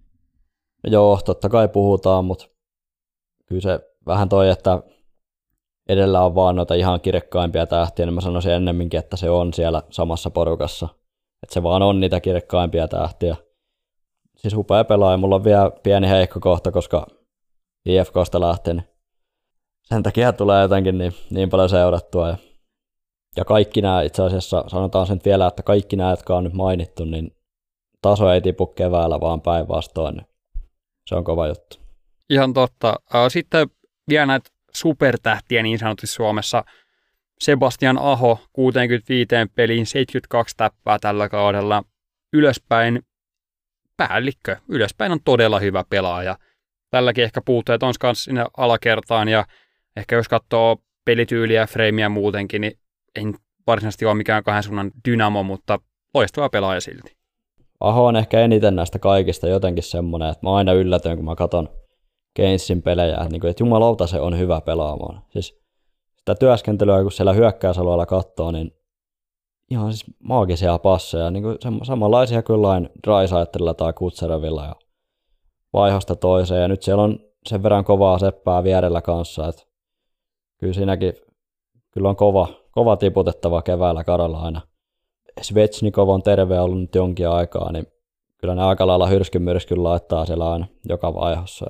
Joo, totta kai puhutaan, mutta kyllä se vähän toi, että edellä on vaan noita ihan kirkkaimpia tähtiä, niin mä sanoisin ennemminkin, että se on siellä samassa porukassa. Että se vaan on niitä kirkkaimpia tähtiä. Siis upea pelaaja. Mulla on vielä pieni heikko kohta, koska I F K:sta lähtee, niin sen takia tulee jotenkin niin, niin paljon seurattua. Ja, ja kaikki nämä, itse asiassa sanotaan sen vielä, että kaikki nämä, jotka on nyt mainittu, niin taso ei tipu keväällä, vaan päinvastoin. Niin se on kova juttu. Ihan totta. Sitten vielä näitä supertähtiä niin sanotusti Suomessa. Sebastian Aho kuuteenkymmeneenviiteen peliin seitsemänkymmentäkaksi täppää tällä kaudella. Ylöspäin päällikkö. Ylöspäin on todella hyvä pelaaja. Tälläkin ehkä puutteet on myös sinne alakertaan ja ehkä jos katsoo pelityyliä ja freimiä muutenkin, niin en varsinaisesti ole mikään kahden suunnan dynamo, mutta loistava pelaaja silti. Aho on ehkä eniten näistä kaikista jotenkin semmoinen, että mä aina yllätyn, kun mä katson Keynesin pelejä, että, niin kuin, että jumalauta se on hyvä pelaamaan. Siis sitä työskentelyä, kun siellä hyökkäysalueella katsoo, niin ihan siis maagisia passeja, niin kuin samanlaisia kuin jollain Draisaitlilla tai Kutserevilla ja vaihosta toiseen. Ja nyt siellä on sen verran kovaa seppää vierellä kanssa, että kyllä siinäkin kyllä on kova, kova tiputettava keväällä kadolla aina. Svechnikov on terve ollut nyt jonkin aikaa, niin kyllä ne aika lailla hyrskyn-myrskyn laittaa siellä aina joka vaihossa.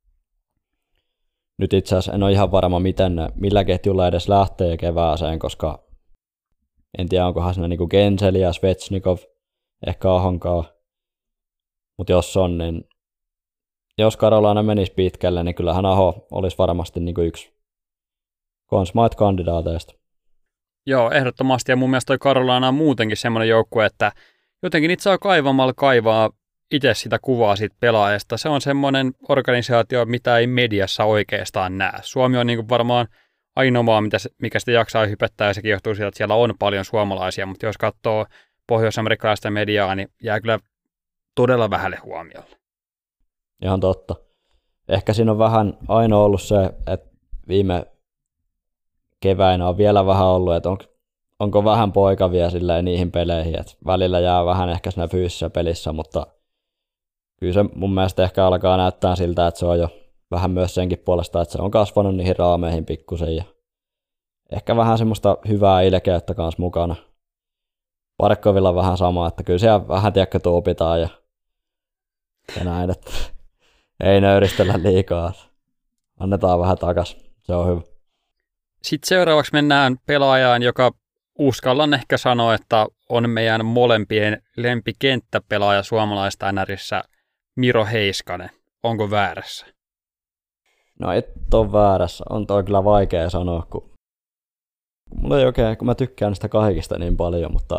Nyt itse asiassa en ole ihan varma, miten ne, millä ketjulla edes lähtee kevääseen, koska en tiedä, onkohan siinä niinku Genseli ja Svechnikov, ehkä Ahonkaa. Mutta jos on, niin jos Carolina menisi pitkälle, niin kyllähän Aho olisi varmasti niinku yksi Conn Smythe-kandidaateista. Joo, ehdottomasti. Ja mun mielestä toi Carolina on muutenkin semmoinen joukkue, että jotenkin niitä saa kaivamalla kaivaa itse sitä kuvaa siitä pelaajasta. Se on semmoinen organisaatio, mitä ei mediassa oikeastaan näe. Suomi on niin kuin varmaan ainoa maa, mikä sitä jaksaa hypettää, ja sekin johtuu siitä, että siellä on paljon suomalaisia, mutta jos katsoo pohjois-amerikkalaista mediaa, niin jää kyllä todella vähälle huomiolle. Ihan totta. Ehkä siinä on vähän ainoa ollut se, että viime keväinä on vielä vähän ollut, että on, onko vähän poikavia silleen niihin peleihin, että välillä jää vähän ehkä siinä fyysisessä pelissä, mutta kyllä se mun mielestä ehkä alkaa näyttää siltä, että se on jo vähän myös senkin puolesta, että se on kasvanut niihin raameihin pikkusen ja ehkä vähän semmoista hyvää ilkeyttä kanssa mukana. Parkkovilla vähän sama, että kyllä siellä vähän tiedäkö tuupitaan ja, ja näin, että ei nöyristellä liikaa. Annetaan vähän takas, se on hyvä. Sitten seuraavaksi mennään pelaajaan, joka uskallan ehkä sanoa, että on meidän molempien lempikenttäpelaaja suomalaista N R:ssä, Miro Heiskanen. Onko väärässä? No et ole väärässä. On toi kyllä vaikea sanoa, kun mulla ei oikein, kun mä tykkään sitä kaikista niin paljon, mutta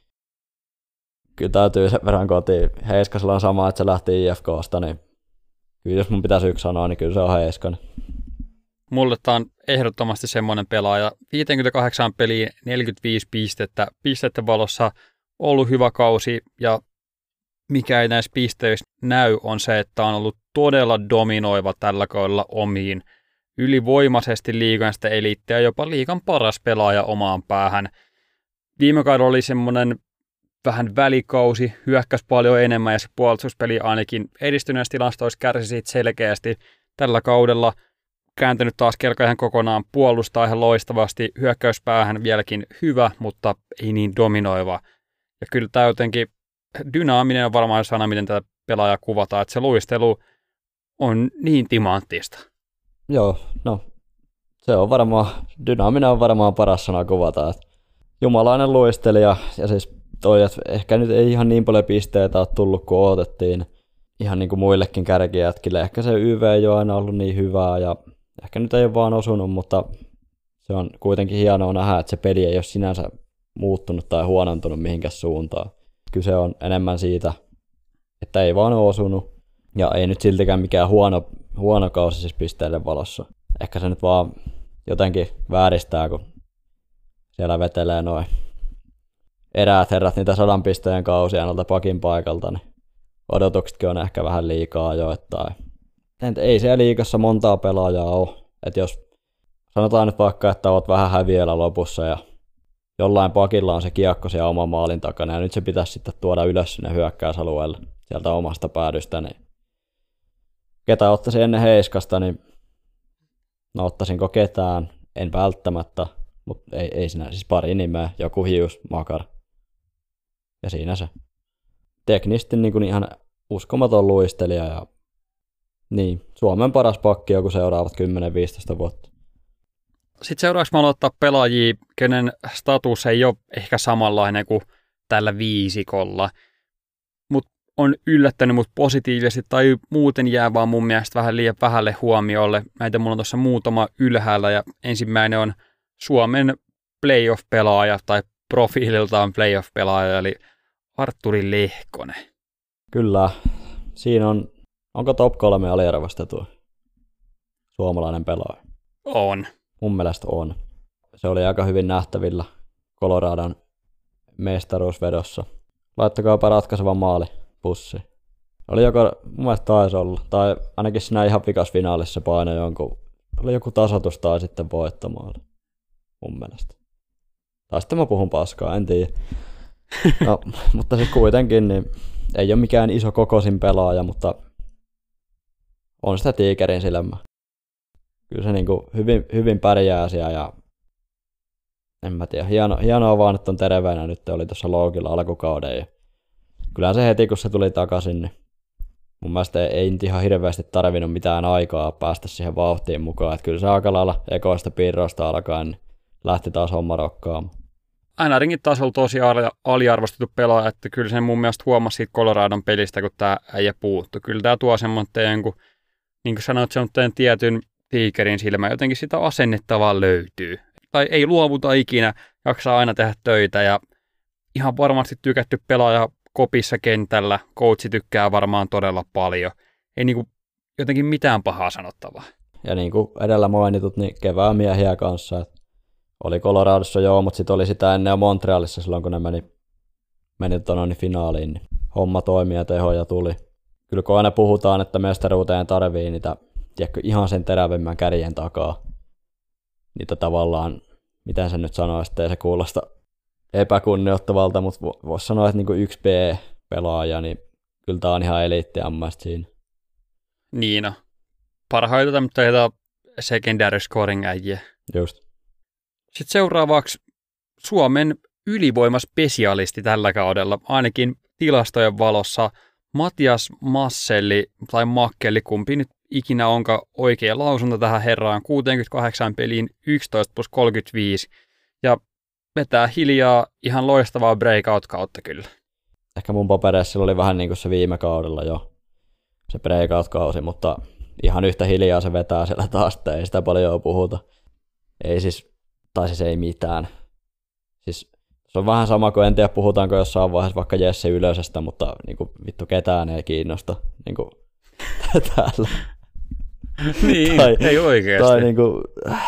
kyllä täytyy sen verran kotiin. Heiskasella on sama, että se lähti I F K:sta, niin kyllä jos mun pitäisi yksi sanoa, niin kyllä se on Heiskanen. Mulle tää on ehdottomasti semmoinen pelaaja. viisikymmentäkahdeksan peliä, neljäkymmentäviisi pistettä. Pistettä valossa ollut hyvä kausi ja mikä ei näissä pisteissä näy on se, että on ollut todella dominoiva tällä kaudella omiin. Ylivoimaisesti liigan sitä eliittiä, jopa liigan paras pelaaja omaan päähän. Viime kaudella oli semmoinen vähän välikausi, hyökkäsi paljon enemmän ja se puolustuspeli ainakin edistyneessä tilastoissa kärsi siitä selkeästi. Tällä kaudella kääntynyt taas kelka ihan kokonaan, puolustaa ihan loistavasti, hyökkäyspäähän vieläkin hyvä, mutta ei niin dominoiva. Ja kyllä tämä jotenkin dynaaminen on varmaan sana, miten tätä pelaajaa kuvataan, että se luistelu on niin timanttista. Joo, no se on varmaan, dynaaminen on varmaan paras sana kuvata. Että jumalainen luistelija ja siis toi, että ehkä nyt ei ihan niin paljon pisteitä ole tullut kuin odotettiin ihan niin kuin muillekin kärkijätkille. Ehkä se Y V ei ole aina ollut niin hyvää ja ehkä nyt ei ole vaan osunut, mutta se on kuitenkin hienoa nähdä, että se peli ei ole sinänsä muuttunut tai huonontunut mihinkään suuntaan. Kyse on enemmän siitä, että ei vaan ole osunut ja ei nyt siltikään mikään huono, huono kausi siis pisteiden valossa. Ehkä se nyt vaan jotenkin vääristää, kun siellä vetelee noin eräät herrat niitä sadan pisteen kausia noilta pakin paikalta, niin odotuksetkin on ehkä vähän liikaa ajoittain. Ei siellä liigassa montaa pelaajaa ole. Että jos sanotaan nyt vaikka, että olet vähän häviöllä lopussa ja jollain pakilla on se kiekko siellä oman maalin takana ja nyt se pitäisi sitten tuoda ylös sinne hyökkäysalueelle sieltä omasta päädystä, niin ketä ottaisin ennen Heiskasta, niin no ottaisinko ketään, en välttämättä, mutta ei, ei siinä, siis pari nimeä, joku Hius, Makar ja siinä se. Teknisesti niin kuin ihan uskomaton luistelija ja niin, Suomen paras pakki joku seuraavat kymmenen viisitoista vuotta. Sitten seuraavaksi mä aloittaa pelaajia, kenen status ei ole ehkä samanlainen kuin tällä viisikolla, mutta on yllättänyt mut positiivisesti tai muuten jää vaan mun mielestä vähän liian vähälle huomiolle. Näitä mulla on tuossa muutama ylhäällä ja ensimmäinen on Suomen playoff-pelaaja tai profiililtaan playoff-pelaaja, eli Artturi Lehkonen. Kyllä. Siinä on, onko top kolme aliarvostettu suomalainen pelaaja? On. Mun mielestä on. Se oli aika hyvin nähtävillä Coloradon mestaruusvedossa. Laittakaapa ratkaiseva maali pussiin. Oli joko, mun mielestä taisi olla, tai ainakin siinä ihan vikas finaalissa paino jonkun, oli joku tasoitus tai sitten voittomaali, mun mielestä. Tai sitten mä puhun paskaa, en tiedä. No, mutta siis kuitenkin, niin ei ole mikään iso kokoisin pelaaja, mutta on sitä tiikerin silmä. Kyllä se niin kuin hyvin, hyvin pärjää siellä ja en mä tiedä, hieno, hienoa vaan, että on terveenä nyt, oli tuossa Loukilla alkukauden ja kyllähän se heti, kun se tuli takaisin, niin mun mielestä ei nyt ihan hirveästi tarvinnut mitään aikaa päästä siihen vauhtiin mukaan, että kyllä se aika lailla ekoista piirroista alkaen niin lähti taas homma rokkaamaan. Ainakin tasolla tosi aliarvostettu pelaaja, että kyllä sen mun mielestä huomasi siitä Coloradon pelistä, kun tämä äijä puuttu. Kyllä tämä tuo semmoinen, kun, niin kuin sanoit, semmoinen tietyn tiikerin silmä, jotenkin sitä asennetta vaan löytyy. Tai ei luovuta ikinä, jaksaa aina tehdä töitä ja ihan varmasti tykätty pelaaja kopissa kentällä. Coachi tykkää varmaan todella paljon. Ei niinku jotenkin mitään pahaa sanottavaa. Ja niin kuin edellä mainitut, niin kevään miehiä kanssa. Oli Coloradossa joo, mutta sitten oli sitä ennen jo Montrealissa silloin, kun ne meni, meni tonne finaaliin. Niin homma toimii ja tehoja tuli. Kyllä kun aina puhutaan, että mestaruuteen tarvii niitä tiedätkö, ihan sen terävimmän kärjen takaa. Niitä tavallaan, miten se nyt sanoisi, ettei se kuulosta epäkunnioittavalta, mutta voisi sanoa, että niinku yksi B-pelaaja, niin kyllä tämä on ihan eliittiämmäistä siinä. Niin no. Parhaita tämmöitä secondary scoring äijä. Just. Sitten seuraavaksi Suomen ylivoimaspesialisti tällä kaudella, ainakin tilastojen valossa, Matias Masselli tai Makkeli, kumpi nyt ikinä onka oikea lausunto tähän herraan, kuusikymmentäkahdeksan peliin yksitoista plus kolmekymmentäviisi, ja vetää hiljaa ihan loistavaa breakout-kautta kyllä. Ehkä mun papereissa oli vähän niin kuin se viime kaudella jo, se breakout-kausi, mutta ihan yhtä hiljaa se vetää siellä taas, että ei sitä paljon puhuta. Ei siis, tai siis ei mitään. Siis se on vähän sama kuin en tiedä puhutaanko jossain vaiheessa vaikka Jesse Ylösestä, mutta niin kuin, vittu ketään ei kiinnosta niin kuin, täällä. Niin, tai, ei oikeasti. Tai niin kuin,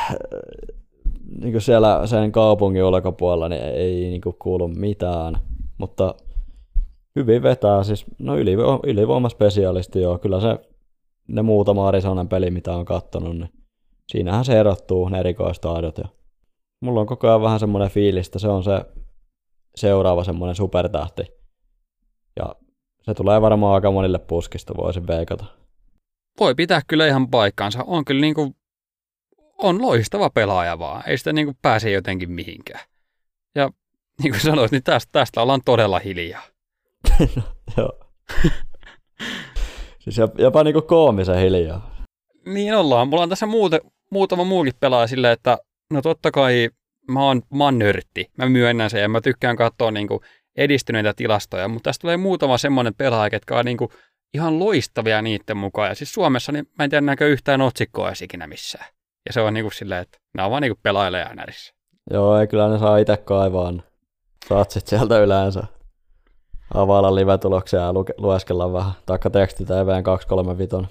niin kuin siellä sen kaupungin ulkopuolella niin ei niin kuin kuulu mitään, mutta hyvin vetää. Siis, no ylivo- ylivoimaspesialisti joo, kyllä se ne muutama Arizonan peli, mitä on kattonut, niin siinähän se erottuu, ne erikoistaidot. Ja mulla on koko ajan vähän semmoinen fiilis, että se on se seuraava semmoinen supertähti. Ja se tulee varmaan aika monille puskista, voisin veikata. Voi pitää kyllä ihan paikkaansa. On kyllä niinku, on loistava pelaaja vaan. Ei sitä niinku pääse jotenkin mihinkään. Ja niin kuin sanoit, niin tästä, tästä ollaan todella hiljaa. No, joo. Siis jopa niinku koomisen hiljaa. Niin ollaan. Mulla on tässä muute, muutama muukin pelaaja silleen, että no totta kai mä oon, mä oon nörtti. Mä myönnän sen ja mä tykkään katsoa niinku edistyneitä tilastoja, mutta tästä tulee muutama semmoinen pelaaja, ketkä on niinku ihan loistavia niiden mukaan. Ja siis Suomessa niin mä en tiedä näkö yhtään otsikkoa edes ikinä missään. Ja se on niinku silleen, että nämä on vaan niinku pelaajille äänärissä. Joo, ei kyllä ne saa itse kaivaa. Saat sit sieltä yleensä availla live-tuloksia ja lu- lueskella vähän. Taikka teksti T V:n kaksi kolme viisi.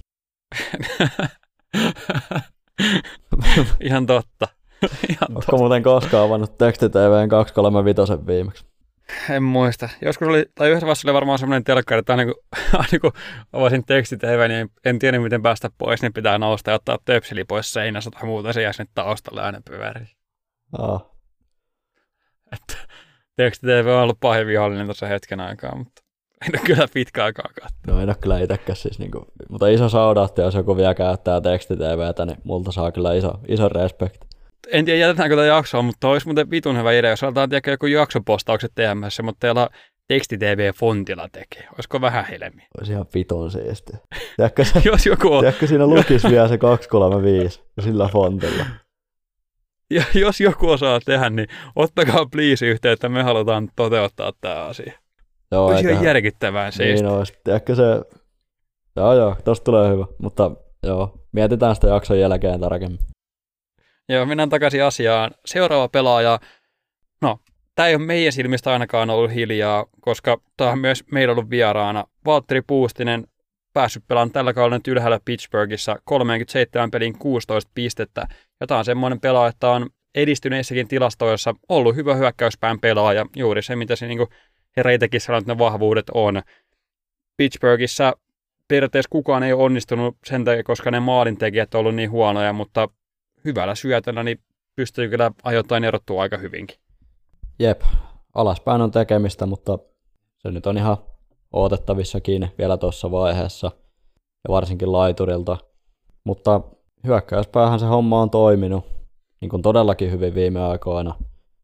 Ihan totta. Ihan Ootko totta. muuten koskaan avannut teksti T V:n kaksi kolme viisi viimeksi? En muista. Joskus oli, tai yhdessä vaiheessa oli varmaan semmoinen telkkari, että aina kun, aina kun avasin teksti T V, niin en tiedä miten päästä pois, niin pitää nousta ja ottaa töpseli pois seinässä tai muuta, se jää sinne taustalle aina pyöriin. Ah. Että teksti T V on ollut pahin vihollinen tuossa hetken aikaa, mutta en ole kyllä pitkä aikaa katsoa. No en ole kyllä itsekään siis, niinku, mutta iso saudatti, jos joku vielä käyttää teksti T V:tä, niin multa saa kyllä iso, iso respekti. En tiedä, jätetäänkö tätä jaksoa, mutta olisi muuten vitun hyvä idea, jos aletaan tehdä joku jaksopostaukset T M:ssä, mutta teillä teksti T V-fontilla tekee. Olisiko vähän helmi? Olisi ihan vitun siistiä. Tiedätkö, se, jos joku on... tiedätkö siinä lukisi vielä se kaksi kolme viisi sillä fontilla? Ja jos joku osaa tehdä, niin ottakaa please yhteyttä, me halutaan toteuttaa tämä asia. Joo, olisi ihan eiköhän... järkittävää siistiä. Niin olisi. Tiedätkö se... Joo joo, tosta tulee hyvä, mutta joo, mietitään sitä jakson jälkeen tarkemmin. Joo, mennään takaisin asiaan. Seuraava pelaaja, no, tämä ei ole meidän silmistä ainakaan ollut hiljaa, koska tämä on myös meillä ollut vieraana. Valtteri Puustinen, päässyt pelaamaan tällä kaudella nyt ylhäällä Pittsburghissa, kolmekymmentäseitsemän pelin kuusitoista pistettä. Ja tämä on semmoinen pelaaja, että on edistyneissäkin tilastoissa ollut hyvä hyökkäyspään pelaaja. Juuri se, mitä se niin herra itsekin sanoi, että ne vahvuudet on. Pittsburghissa periaatteessa kukaan ei ole onnistunut sen takia, koska ne maalintekijät on ollut niin huonoja, mutta hyvällä syötöllä niin pystyy kyllä ajoittain erottua aika hyvinkin. Jep, alaspäin on tekemistä, mutta se nyt on ihan odotettavissakin vielä tuossa vaiheessa, ja varsinkin laiturilta. Mutta hyökkäyspäähän se homma on toiminut niin kuin todellakin hyvin viime aikoina.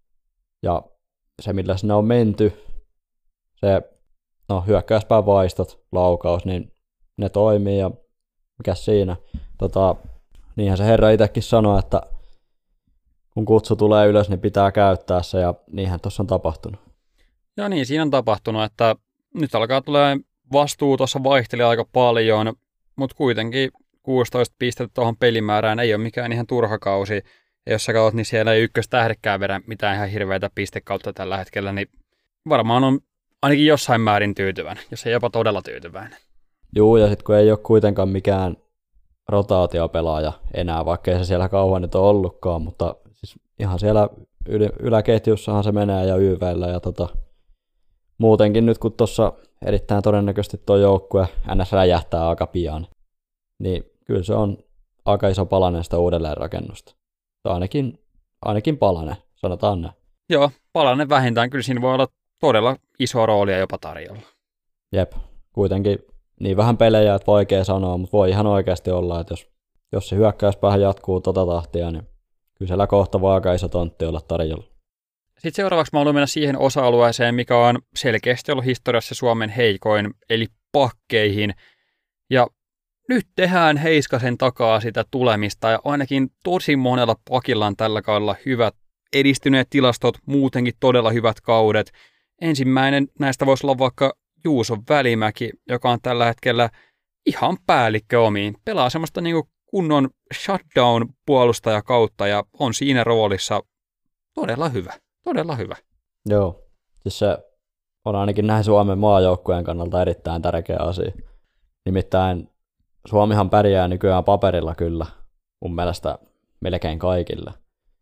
Ja se, millä sinne on menty, se no, hyökkäyspään vaistot, laukaus, niin ne toimii, ja mikäs siinä. Tota, niinhän se herra itsekin sanoi, että kun kutsu tulee ylös, niin pitää käyttää se, ja niinhän tuossa on tapahtunut. Joo niin, siinä on tapahtunut, että nyt alkaa tulee vastuu tuossa vaihtelee aika paljon, mutta kuitenkin kuusitoista pistettä tuohon pelimäärään ei ole mikään ihan turha kausi. Ja jos sä katsot, niin siellä ei ykköstähdekkään vedä mitään ihan hirveätä pistekautta tällä hetkellä, niin varmaan on ainakin jossain määrin tyytyväinen, jos ei jopa todella tyytyväinen. Juu, ja sitten kun ei ole kuitenkaan mikään rotaatiopelaaja enää, vaikka ei se siellä kauan nyt ole ollutkaan, mutta siis ihan siellä yl- yläketjussahan se menee ja Y V:llä ja tota, muutenkin nyt kun tuossa erittäin todennäköisesti tuo joukkue N S räjähtää aika pian, niin kyllä se on aika iso palanen sitä uudelleenrakennusta. Se on ainakin, ainakin palanen, sanotaan ne. Joo, palanen vähintään. Kyllä siinä voi olla todella iso roolia jopa tarjolla. Jep, kuitenkin niin vähän pelejä, että vaikea sanoa, mutta voi ihan oikeasti olla, että jos, jos se hyökkäyspäähän jatkuu tota tahtia, niin kyllä siellä kohta vaan aika iso tontti olla tarjolla. Sitten seuraavaksi mä haluan mennä siihen osa-alueeseen, mikä on selkeästi ollut historiassa Suomen heikoin, eli pakkeihin. Ja nyt tehdään Heiskasen takaa sitä tulemista, ja ainakin tosi monella pakilla on tällä kaudella hyvät edistyneet tilastot, muutenkin todella hyvät kaudet. Ensimmäinen näistä voisi olla vaikka Juuso Välimäki, joka on tällä hetkellä ihan päällikkö omiin. Pelaa semmoista niin kuin kunnon shutdown-puolustaja kautta ja on siinä roolissa todella hyvä. Todella hyvä. Joo, siis se on ainakin näin Suomen maajoukkueen kannalta erittäin tärkeä asia. Nimittäin Suomihan pärjää nykyään paperilla kyllä, mun mielestä melkein kaikille.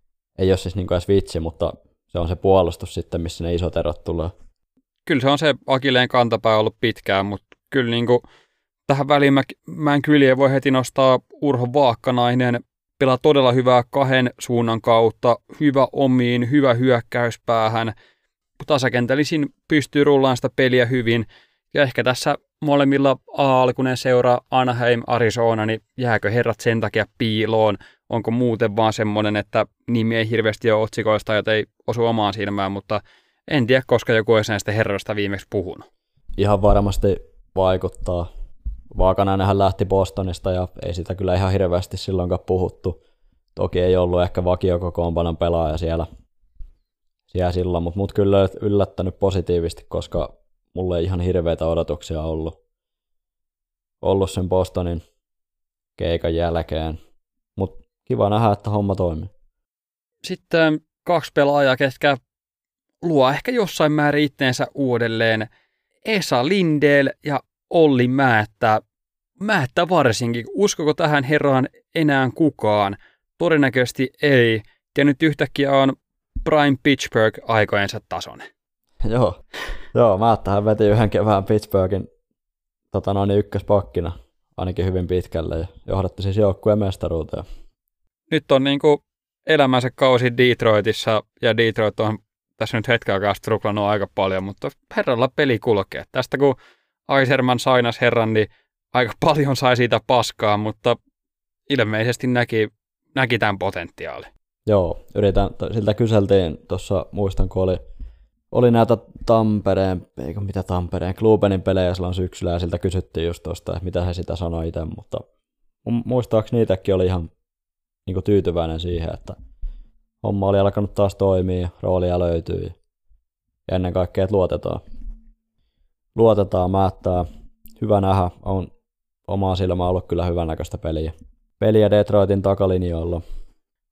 Ei ole siis niin kuin edes vitsi, mutta se on se puolustus sitten, missä ne isot erot tulee. Kyllä se on se Akileen kantapää ollut pitkään, mutta kyllä niin kuin tähän Välimäen kyliin voi heti nostaa Urho Vaakkanainen. Pelaa todella hyvää kahden suunnan kautta, hyvä omiin, hyvä hyökkäyspäähän. Tasakentällisin pystyy rullaan sitä peliä hyvin. Ja ehkä tässä molemmilla A-alkuinen seura Anaheim, Arizona, niin jääkö herrat sen takia piiloon? Onko muuten vaan semmoinen, että nimi ei hirveästi ole otsikoista ja ei osu omaan silmään, mutta en tiedä, koska joku olisi näistä herroista viimeksi puhunut. Ihan varmasti vaikuttaa. Vaakanainenhan lähti Bostonista ja ei sitä kyllä ihan hirveästi silloinkaan puhuttu. Toki ei ollut ehkä vakiokokoonpanon pelaaja siellä, siellä silloin, mutta mut kyllä yllättänyt positiivisesti, koska mulla ei ihan hirveitä odotuksia ollut, ollut sen Bostonin keikan jälkeen. Mutta kiva nähdä, että homma toimii. Sitten kaksi pelaajaa, ketkä luo ehkä jossain määrin itteensä uudelleen. Esa Lindell ja Olli Määttä. Määttä varsinkin. Uskoko tähän herraan enää kukaan? Todennäköisesti ei. Ja nyt yhtäkkiä on Prime Pittsburgh aikojensa tasoinen. Joo, Joo Määttähän veti yhden kevään Pittsburghin tota noin, ykköspakkina ainakin hyvin pitkälle ja johdatti siis joukkueen mestaruuteen. Nyt on niin kuin elämänsä kausi Detroitissa ja Detroit on tässä nyt hetken aikaa struklannut aika paljon, mutta herralla peli kulkee. Tästä kun Aiserman sainas herran, niin aika paljon sai siitä paskaa, mutta ilmeisesti näki, näki tämän potentiaali. Joo, yritän, siltä kyseltiin tuossa, muistan kun oli, oli näitä Tampereen, eikö mitä Tampereen, Klubenin pelejä silloin syksyllä ja siltä kysyttiin just tuosta, että mitä he sitä sanoi itse, mutta muistaakseni niitäkin oli ihan niin kuin tyytyväinen siihen, että homma oli alkanut taas toimia, roolia löytyy ja ennen kaikkea, että luotetaan. Luotetaan, Määttää. Hyvä nähdä, on omaa silmää ollut kyllä hyvän näköistä peliä. Peliä Detroitin takalinjoilla.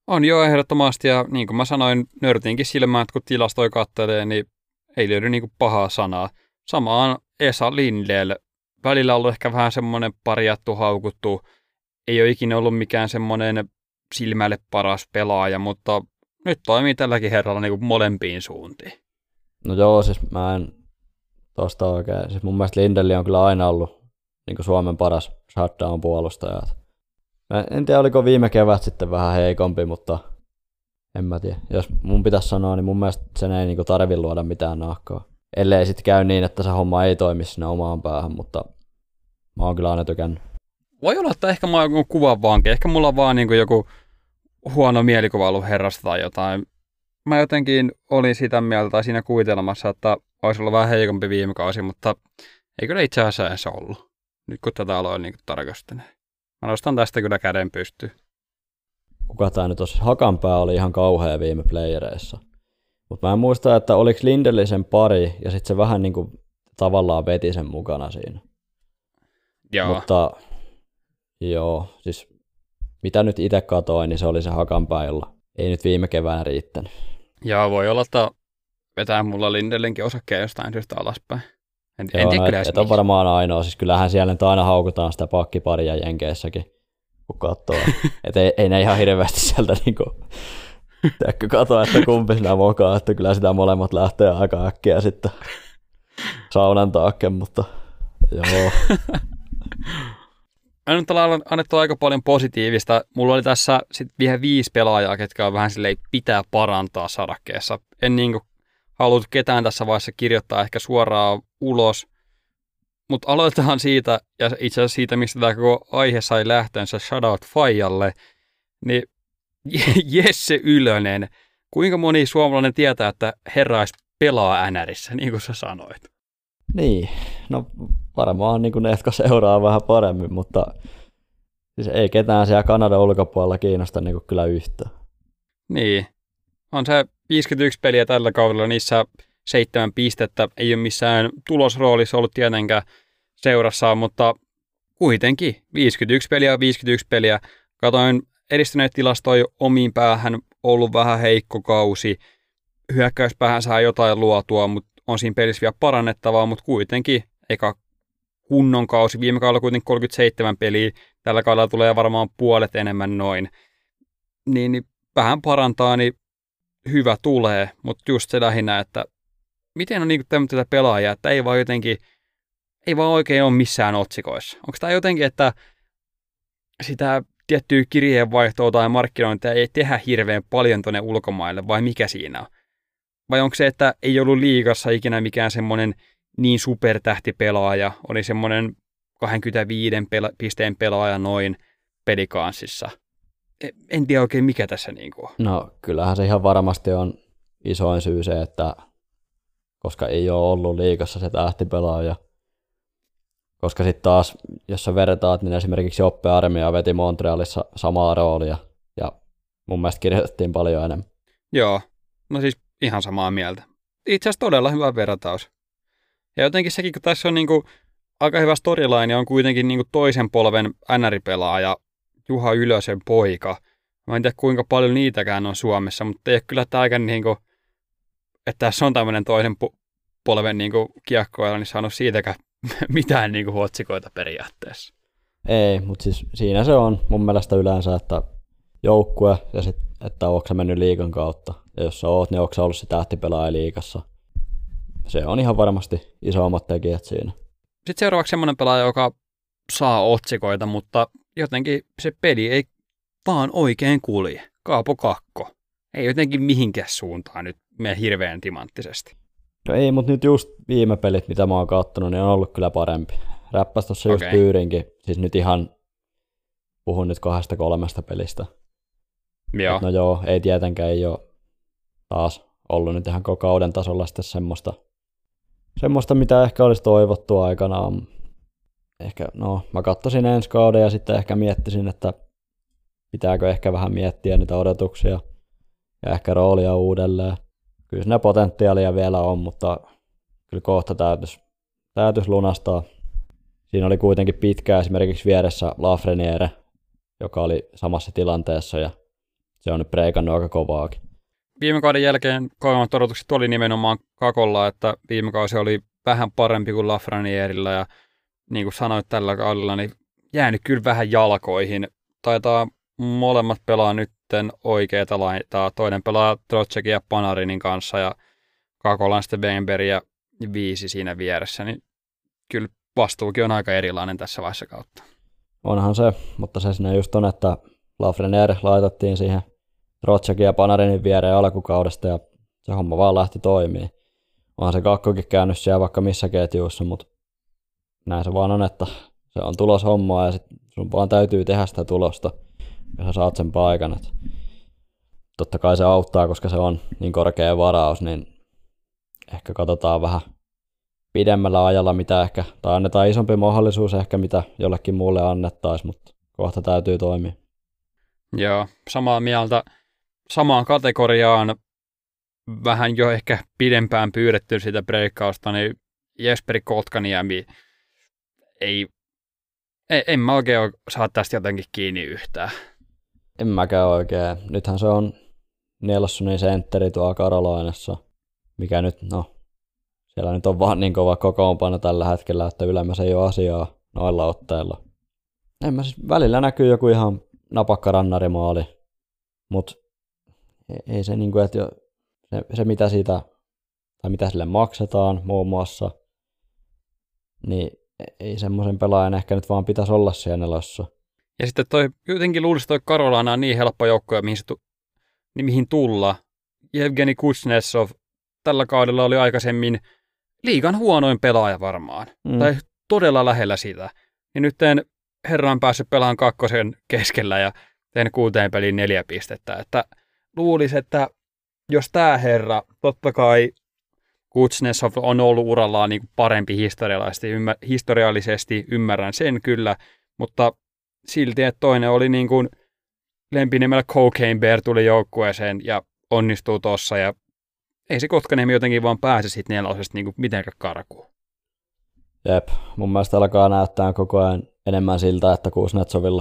On jo ehdottomasti, ja niin kuin mä sanoin, nörtinkin silmään, että kun tilastoi kattelee, niin ei löydy niin kuin pahaa sanaa. Samaan Esa Lindell. Välillä on ollut ehkä vähän semmoinen parjattu, haukuttu. Ei ole ikinä ollut mikään semmoinen silmälle paras pelaaja, mutta nyt toimii tälläkin herralla niin kuin molempiin suuntiin. No joo, siis mä en tosta oikein. Siis mun mielestä Lindelli on kyllä aina ollut niin kuin Suomen paras shutdown-puolustaja. Mä en tiedä, oliko viime kevät sitten vähän heikompi, mutta en mä tiedä. Jos mun pitäisi sanoa, niin mun mielestä sen ei niin kuin tarvi luoda mitään nahkaa. Ellei sitten käy niin, että se homma ei toimi sinne omaan päähän, mutta mä oon kyllä aina tykännyt. Voi olla, että ehkä mä oon kuvan vaankin. Ehkä mulla on vaan niin kuin joku huono mielikuva ollut herrasta tai jotain. Mä jotenkin olin sitä mieltä tai siinä kuvitelmassa, että olisi ollut vähän heikompi viime kausi, mutta ei kyllä itse asiassa edes ollut. Nyt kun tätä aloin niin tarkastelen. Mä nostan tästä kyllä käden pystyyn. Kuka tää nyt olisi? Hakanpää oli ihan kauhea viime playereissa. Mutta mä en muista, että oliko Lindelli sen pari ja sitten se vähän niin kuin tavallaan veti sen mukana siinä. Joo. Mutta joo, siis mitä nyt itse katoin, niin se oli se Hakanpää, jolla ei nyt viime keväänä riittänyt. Joo, voi olla, että vetää mulla Lindellinkin osakkeen jostain syystä alaspäin. En, Joo, en tiedä no, kyllä et, et on varmaan ainoa. Siis kyllähän siellä nyt aina haukutaan sitä pakkiparia Jenkeissäkin, kun katsoo. Että ei, ei ne ihan hirveästi sieltä niinku, teekö katsoa, että kumpi sinä mokaa, että kyllä sitä molemmat lähtee aika äkkiä sitten saunan taakke, mutta joo. On nyt ollaan annettu aika paljon positiivista. Mulla oli tässä sitten vielä viisi pelaajaa, ketkä on vähän silleen pitää parantaa sadakkeessa. En niin kuin halunnut ketään tässä vaiheessa kirjoittaa ehkä suoraan ulos, mutta aloitetaan siitä, ja itse asiassa siitä, mistä tämä koko aihe sai lähtönsä shoutout Fajalle, niin Jesse Ylönen. Kuinka moni suomalainen tietää, että herrais pelaa N:rissä, niin kuin sä sanoit? Niin, no varmaan niin kuin ne, jotka seuraa vähän paremmin, mutta siis ei ketään siellä Kanadan ulkopuolella kiinnosta niin kuin kyllä yhtään. Niin, on se viisikymmentäyksi peliä tällä kaudella, niissä seitsemän pistettä, ei ole missään tulosroolissa ollut tietenkään seurassa, mutta kuitenkin viisikymmentäyksi peliä viisikymmentäyksi peliä. Katoin edistyneet tilastoja omiin päähän, ollut vähän heikko kausi, hyökkäyspäähän saa jotain luotua, mutta on siinä pelissä vielä parannettavaa, mutta kuitenkin eka kunnon kausi. Viime kaudella kuitenkin kolmekymmentäseitsemän peliä, tällä kaudella tulee varmaan puolet enemmän noin. Niin, niin vähän parantaa, niin hyvä tulee, mutta just se lähinnä, että miten on niinku tämmöistä pelaajia, että ei vaan jotenkin, ei vaan oikein ole missään otsikoissa. Onko tämä jotenkin, että sitä tiettyä kirjeenvaihtoa tai markkinointia ei tehdä hirveän paljon tuonne ulkomaille, vai mikä siinä on? Vai onko se, että ei ollut liigassa ikinä mikään semmoinen niin supertähtipelaaja, oli semmoinen kaksikymmentäviisi pela- pisteen pelaaja noin Pelicansissa? En tiedä oikein mikä tässä niin kuin on. No kyllähän se ihan varmasti on isoin syy se, että koska ei ole ollut liigassa se tähtipelaaja. Koska sitten taas, jos sä vertaat, niin esimerkiksi Joppe Armia veti Montrealissa samaa roolia ja mun mielestä kirjoitettiin paljon enemmän. Joo, no siis ihan samaa mieltä. Itse asiassa todella hyvä vertaus. Ja jotenkin sekin, kun tässä on niinku aika hyvä storyline, on kuitenkin niinku toisen polven N R-pelaaja Juha Ylösen poika. Mä en tiedä kuinka paljon niitäkään on Suomessa, mutta ei ole kyllä aika niinku, että tässä on tämmöinen toisen po- polven niinku kiekkoilla, niin saanut siitäkään mitään niinku otsikoita periaatteessa. Ei, mutta siis siinä se on mun mielestä yleensä, että joukkue ja sit, että onko sä mennyt liigan kautta. Ja jos sä oot, niin onko sä ollut se tähtipelaaja liigassa. Se on ihan varmasti isommat tekijät siinä. Sitten seuraavaksi semmoinen pelaaja, joka saa otsikoita, mutta jotenkin se peli ei vaan oikein kulje. Kaapo Kakko. Ei jotenkin mihinkään suuntaan nyt mene hirveän timanttisesti. No ei, mutta nyt just viime pelit, mitä mä oon kattonut, niin on ollut kyllä parempi. Räppäs tossa just Okay. Pyyrinkin. Siis nyt ihan, puhun nyt kahdesta kolmesta pelistä. Joo. No joo, ei tietenkään ei ole taas ollut nyt ihan koko kauden tasolla sitten semmoista, semmoista, mitä ehkä olisi toivottu aikanaan. Ehkä, no, mä katsoisin ensi kauden ja sitten ehkä miettisin, että pitääkö ehkä vähän miettiä niitä odotuksia ja ehkä roolia uudelleen. Kyllä siinä potentiaalia vielä on, mutta kyllä kohta täytyisi, täytyisi lunastaa. Siinä oli kuitenkin pitkään esimerkiksi vieressä Lafreniere, joka oli samassa tilanteessa ja se on nyt preikannut aika kovaakin. Viime kauden jälkeen kovemmat odotukset oli nimenomaan Kakolla, että viime kausi oli vähän parempi kuin Lafreniereillä ja niin kuin sanoit tällä kaudella, niin jäänyt kyllä vähän jalkoihin. Taitaa molemmat pelaa nytten oikeita laitaa. Toinen pelaa Trochekin ja Panarinin kanssa ja Kakolla on sitten Wemberg ja viisi siinä vieressä, niin kyllä vastuukin on aika erilainen tässä vaiheessa kautta. Onhan se, mutta se sinne just on, että Lafreniere laitettiin siihen Trochekin ja Panarinin viereen alkukaudesta ja se homma vaan lähti toimii. Onhan se kakkokin käynyt siellä vaikka missä ketjuissa, mutta näin se vaan on, että se on tuloshommaa ja sit sun vaan täytyy tehdä sitä tulosta, ja sä saat sen paikan. Et totta kai se auttaa, koska se on niin korkea varaus, niin ehkä katsotaan vähän pidemmällä ajalla, mitä ehkä, tai annetaan isompi mahdollisuus ehkä, mitä jollekin muulle annettaisiin, mutta kohta täytyy toimia. Joo, samaa mieltä. Samaan kategoriaan vähän jo ehkä pidempään pyydetty sitä breikkausta, niin Jesperi Kotkaniemi ei, ei, en mä oikein saa tästä jotenkin kiinni yhtään. En mäkään oikein. Nythän se on Nelssonin sentteri tuolla Karolainassa, mikä nyt, no, siellä nyt on vaan niin kova kokoonpano tällä hetkellä, että ylemmäs ei ole asiaa noilla otteilla. En mä siis, välillä näkyy joku ihan napakka rannarimaali, mutta ei se niin kuin, että jo, se, se mitä siitä, tai mitä sille maksetaan muun muassa, niin ei semmoisen pelaajan ehkä nyt vaan pitäisi olla siellä nelossa. Ja sitten toi, jotenkin luulisi toi Karolana on niin helppo joukko, mihin, tu, niin mihin tulla. Jevgeni Kuznetsov tällä kaudella oli aikaisemmin liigan huonoin pelaaja varmaan. Mm. Tai todella lähellä sitä. Ja nyt herra on päässyt pelaamaan kakkosen keskellä ja tehnyt kuuteen peliin neljä pistettä. Että luulisi, että jos tämä herra, totta kai Kuznetsov on ollut urallaan niin parempi historiallisesti, ymmär, historiallisesti, ymmärrän sen kyllä, mutta silti, että toinen oli niin kuin lempinimellä Cocaine Bear tuli joukkueeseen ja onnistuu tossa ja ei se Kotkaniemi jotenkin vaan pääse siitä nelosesta niin kuin mitenkään karkuun. Jep, mun mielestä alkaa näyttää koko ajan enemmän siltä, että Kuznetsovilla,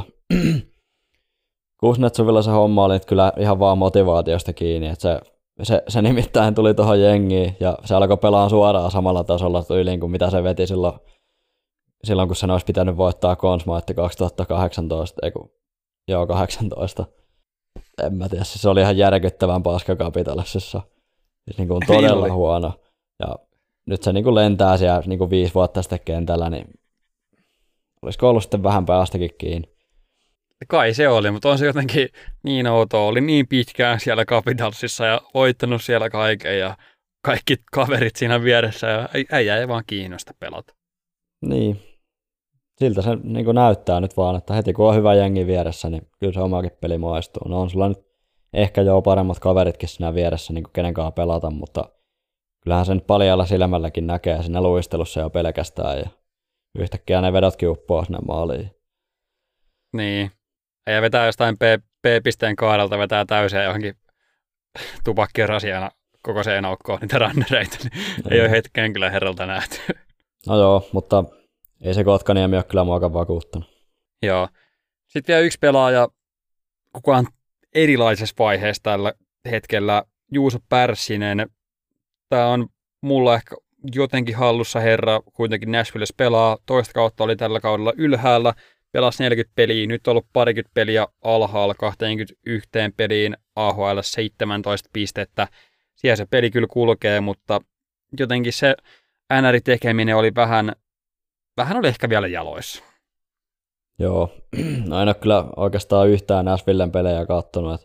Kuznetsovilla se homma oli kyllä ihan vaan motivaatiosta kiinni, että se, se, se nimittäin tuli tuohon jengiin ja se alkoi pelaamaan suoraan samalla tasolla tyyliin kuin mitä se veti silloin, silloin kun sen olisi pitänyt voittaa Consmite kaksituhattakahdeksantoista, ei kun, joo kahdeksantoista. En mä tiedä, se oli ihan järkyttävän paska Capitalsissa. Siis niin kuin todella huono. Ja nyt se niin kuin lentää siellä niin kuin viisi vuotta sitten kentällä, niin olisiko ollut sitten vähän päästäkin kiinni. Kai se oli, mutta on se jotenkin niin outoa. Oli niin pitkään siellä Capitalsissa ja voittanut siellä kaiken ja kaikki kaverit siinä vieressä ja äijä ei vaan kiinnosta pelata. Niin. Siltä se niin kuin näyttää nyt vaan, että heti kun on hyvä jengi vieressä, niin kyllä se omakin peli maistuu. No on sulla nyt ehkä jo paremmat kaveritkin siinä vieressä, niin kuin kenenkaan pelata, mutta kyllähän se nyt paljalla silmälläkin näkee siinä luistelussa jo pelkästään ja yhtäkkiä ne vedotkin uppoo sinne maaliin. Niin. Ja vetää jostain P-pisteen kaaralta, vetää täysiä johonkin tupakkirasiana koko sen aukkoon niitä rannereita, niin ei ole hetken kyllä herralta nähty. No joo, mutta ei se Kotkaniemi ole kyllä muakaan vakuuttanut. Joo. Sitten vielä yksi pelaaja, kuka on erilaisessa vaiheessa tällä hetkellä, Juuso Pärssinen. Tämä on mulla ehkä jotenkin hallussa herra, kuitenkin Nashvillessä pelaa. Toista kautta oli tällä kaudella ylhäällä, pelasi neljäkymmentä peliä, nyt on ollut parikymmentä peliä alhaalla, kaksikymmentäyksi peliin, A H L seitsemäntoista pistettä. Siellä se peli kyllä kulkee, mutta jotenkin se N R-tekeminen oli vähän, vähän oli ehkä vielä jaloissa. Joo, no en ole kyllä oikeastaan yhtään Nashvillen pelejä katsonut.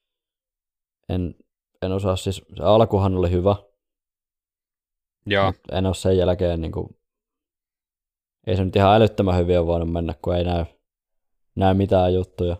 En, en osaa siis, se alkuhan oli hyvä. Joo. En ole sen jälkeen, niin kuin, ei se nyt ihan älyttömän hyvin ole voinut mennä, kun ei näy, näy mitään juttuja.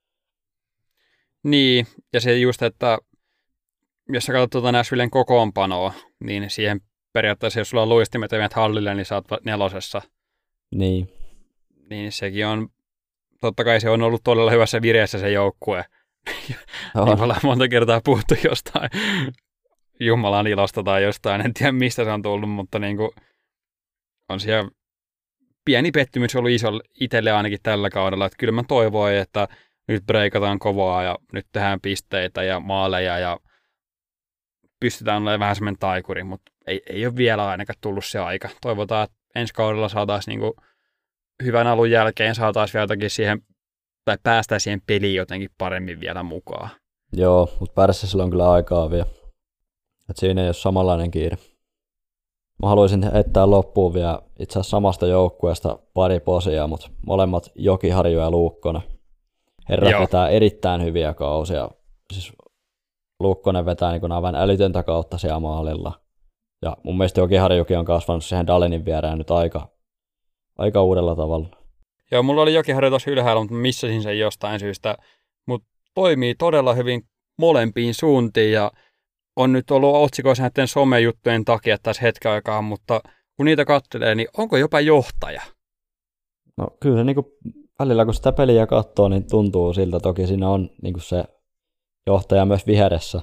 Niin, ja se just, että jos sä katsot tuota Nashvillen kokoonpanoa, niin siihen periaatteessa, jos sulla on luistimet ja menet hallille, niin sä oot nelosessa. Niin. Niin sekin on, totta kai se on ollut todella hyvässä vireessä se joukkue. Niin ollaan monta kertaa puhuttu jostain Jumalan ilosta tai jostain, en tiedä mistä se on tullut, mutta niin kuin on siellä pieni pettymys ollut iso itselle ainakin tällä kaudella, että kyllä mä toivoin, että nyt breikataan kovaa ja nyt tehdään pisteitä ja maaleja ja pystytään olemaan vähän semmoinen taikuri, mutta ei, ei ole vielä ainakaan tullut se aika. Toivotaan, että ensi kaudella saataisiin niinku hyvän alun jälkeen saataisiin vielä jotakin siihen, tai päästään siihen peliin jotenkin paremmin vielä mukaan. Joo, mutta päässä sillä on kyllä aikaa vielä. Et siinä ei ole samanlainen kiire. Mä haluaisin heittää loppuun vielä itse asiassa samasta joukkueesta pari posia, mutta molemmat Jokiharju ja Luukkonen. Herrat Joo. vetää erittäin hyviä kausia. Siis Luukkonen vetää niin aivan älytöntä kautta siellä maalilla. Ja mun mielestä Jokiharjukin on kasvanut siihen Dalenin viereen nyt aika, aika uudella tavalla. Joo, mulla oli Jokiharju tossa ylhäällä, mutta missasin sen jostain syystä. Mutta toimii todella hyvin molempiin suuntiin ja on nyt ollut otsikoissa näiden somejuttujen takia tässä hetken aikaa, mutta kun niitä katselee, niin onko jopa johtaja? No kyllä se niin välillä, kun sitä peliä katsoo, niin tuntuu siltä. Toki siinä on niin se johtaja myös viheressä,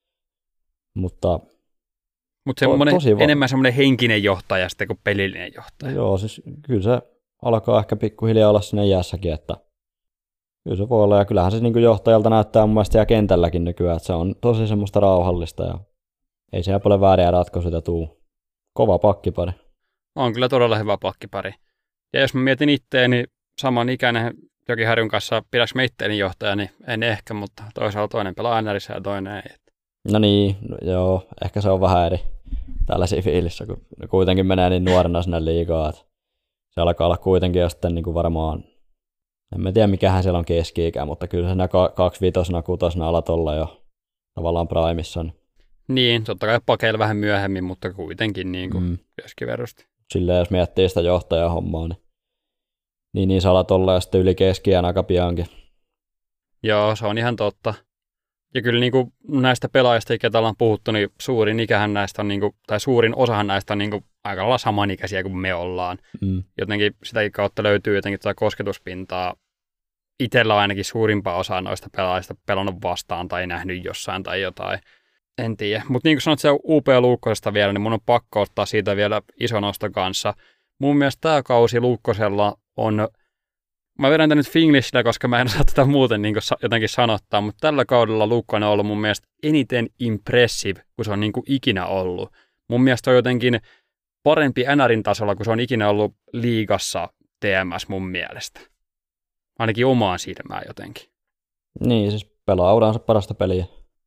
mutta Mutta semmoinen va- enemmän semmoinen henkinen johtaja sitten kuin pelillinen johtaja. Joo, siis kyllä se alkaa ehkä pikkuhiljaa olla sinne jäässäkin, että kyllä se voi olla, ja kyllähän se niin kuin johtajalta näyttää mun mielestä ja kentälläkin nykyään, että se on tosi semmoista rauhallista, ja ei siellä paljon vääriä ratkaisuja tuu. Kova pakkipari. On kyllä todella hyvä pakkipari. Ja jos mä mietin itteeni saman ikäinen Jokiharjun kanssa, pidäks mä itteeni johtaja, niin en ehkä, mutta toisaalta toinen pelaa Ainarissa ja toinen ei. No niin, no, joo, ehkä se on vähän eri tällaisia fiilissä, kun ne kuitenkin menee niin nuorena sinne liigaa, että se alkaa olla kuitenkin jo sitten niin kuin varmaan, en tiedä mikähän siellä on keski-ikä, mutta kyllä se kaksivitosena, kutosena alat olla jo tavallaan primissa. Niin, totta kai pakeilla vähän myöhemmin, mutta kuitenkin niin kuin mm. keskiverrosti. Silleen jos miettii sitä johtajahommaa, niin niin, niin sä alat olla ja sitten yli keskiään aika piankin. Joo, se on ihan totta. Ja kyllä niin kuin näistä pelaajista, ketä ollaan puhuttu, niin suurin ikähän näistä on, niin kuin, tai suurin osahan näistä on niin kuin aika lailla samanikäisiä kuin me ollaan. Mm. Jotenkin sitäkin kautta löytyy jotenkin tätä kosketuspintaa. Itsellä on ainakin suurimpaa osaa noista pelaajista pelannut vastaan tai nähnyt jossain tai jotain. En tiedä. Mutta niin kuin sanoit se U P Luukkosesta vielä, niin mun on pakko ottaa siitä vielä iso nosto kanssa. Mun mielestä tämä kausi Luukkosella on, mä vedän tämän nyt finglishillä, koska mä en osaa tätä muuten niin jotenkin sanottaa, mutta tällä kaudella Luukkonen on ollut mun mielestä eniten impressive, kun se on niin kuin ikinä ollut. Mun mielestä on jotenkin parempi N R:n tasolla, kun se on ikinä ollut liigassa T M S mun mielestä. Ainakin omaan silmään jotenkin. Niin, siis pelaa uransa parasta peliä.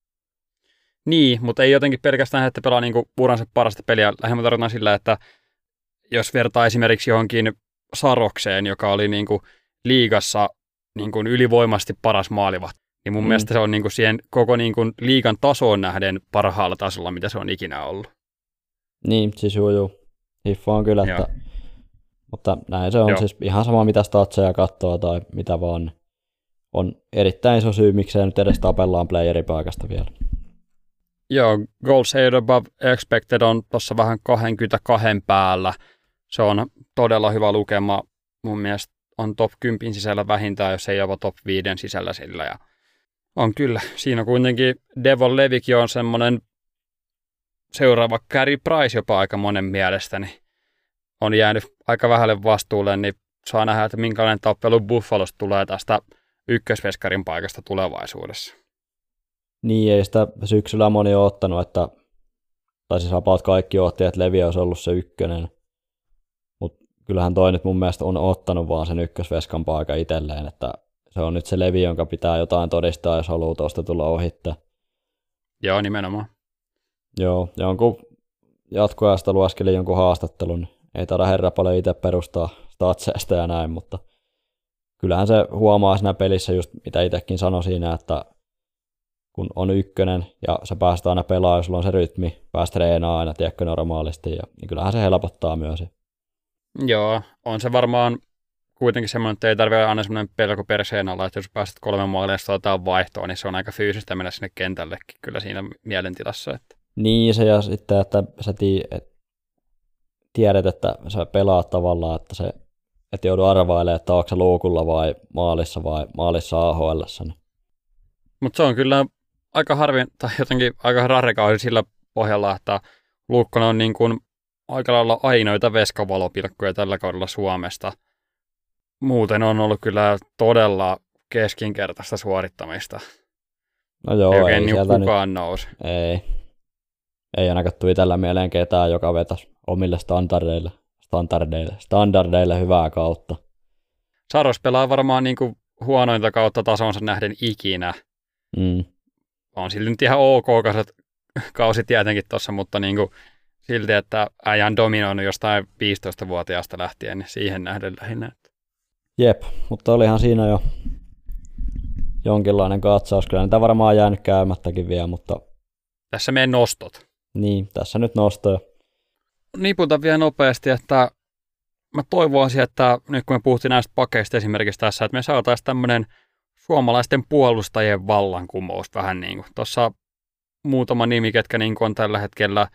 Niin, mutta ei jotenkin pelkästään, että pelaa niinku uransa parasta peliä. Lähinnä tarkoitan sillä, että jos vertaa esimerkiksi johonkin Sarokseen, joka oli niinku liigassa niinku ylivoimasti paras maalivahti, niin mun mm. mielestä se on niinku siihen koko niinku liigan tasoon nähden parhaalla tasolla, mitä se on ikinä ollut. Niin, siis juu, juu. Hiffa on kyllä, että, mutta näin se on Joo. siis ihan sama, mitä statseja katsoo tai mitä vaan. On erittäin iso syy, miksei nyt edes tapellaan playeripaikasta vielä. Joo, goals saved above expected on tuossa vähän kaksikymmentäkaksi päällä. Se on todella hyvä lukema. Mun mielestä on top kymmenen sisällä vähintään, jos ei jopa top viiden sisällä sillä. Ja on kyllä. Siinä kuitenkin Devon Levikin on semmoinen seuraava Carey Price jopa aika monen mielestäni. On jäänyt aika vähälle vastuulle, niin saa nähdä, että minkälainen tappelu Buffalosta tulee tästä ykkösveskarin paikasta tulevaisuudessa. Niin, ei sitä syksyllä moni ole ottanut, että, tai siis about kaikki otti, että Levi olisi ollut se ykkönen. Mutta kyllähän toi nyt mun mielestä on ottanut vaan sen ykkösveskan paikan itselleen, että se on nyt se Levi, jonka pitää jotain todistaa, jos haluaa tuosta tulla ohittaa. Joo, nimenomaan. Joo, jonkun jatkoajasta lueskelin jonkun haastattelun. Ei taida herra paljon itse perustaa statseista ja näin, mutta kyllähän se huomaa siinä pelissä just mitä itsekin sanoi siinä, että kun on ykkönen ja sä pääset aina pelaamaan, jos sulla on se rytmi, pääset treenaamaan aina, tiedätkö, normaalisti, ja, niin kyllähän se helpottaa myös. Joo, on se varmaan kuitenkin semmoinen, että ei tarvitse aina semmoinen pelko perseen alla, että jos pääset kolmen maalia ja otetaan vaihtoon, niin se on aika fyysistä mennä sinne kentällekin kyllä siinä mielentilassa. Että. Niin se ja sitten, että sä tii, et, tiedät, että sä pelaat tavallaan, että se et joudu arvailemaan, että onko se luukulla vai maalissa vai maalissa A H L:ssä. Niin. Mutta se on kyllä aika harvin, tai jotenkin aika rarrekausi sillä pohjalla, että Luukkonen on niin kuin aika lailla ainoita veskavalopilkkuja tällä kaudella Suomesta. Muuten on ollut kyllä todella keskinkertaista suorittamista. No joo, ei ei, oikein ei niin sieltä kukaan nyt, nousi. Ei. Ei ainakaan tule itsellä mieleen ketään, joka vetäisi omille standardeille, standardeille, standardeille hyvää kautta. Saros pelaa varmaan niin kuin huonointa kautta tasonsa nähden ikinä. Mm. On sillä nyt ihan ok kausi tietenkin tuossa, mutta niin kuin silti, että äijä on dominoinut jostain viisitoistavuotiaasta lähtien, niin siihen nähden lähinnä. Jep, mutta olihan siinä jo jonkinlainen katsaus. Kyllä niitä varmaan on jäänyt käymättäkin vielä, mutta... Tässä meidän nostot. Niin, tässä nyt nostoja. Niputan vielä nopeasti, että mä toivoisin, että nyt kun me puhuttiin näistä pakeista esimerkiksi tässä, että me saataisiin tämmöinen suomalaisten puolustajien vallankumous vähän niin kuin. Tuossa muutama nimi, ketkä niin kuin on tällä hetkellä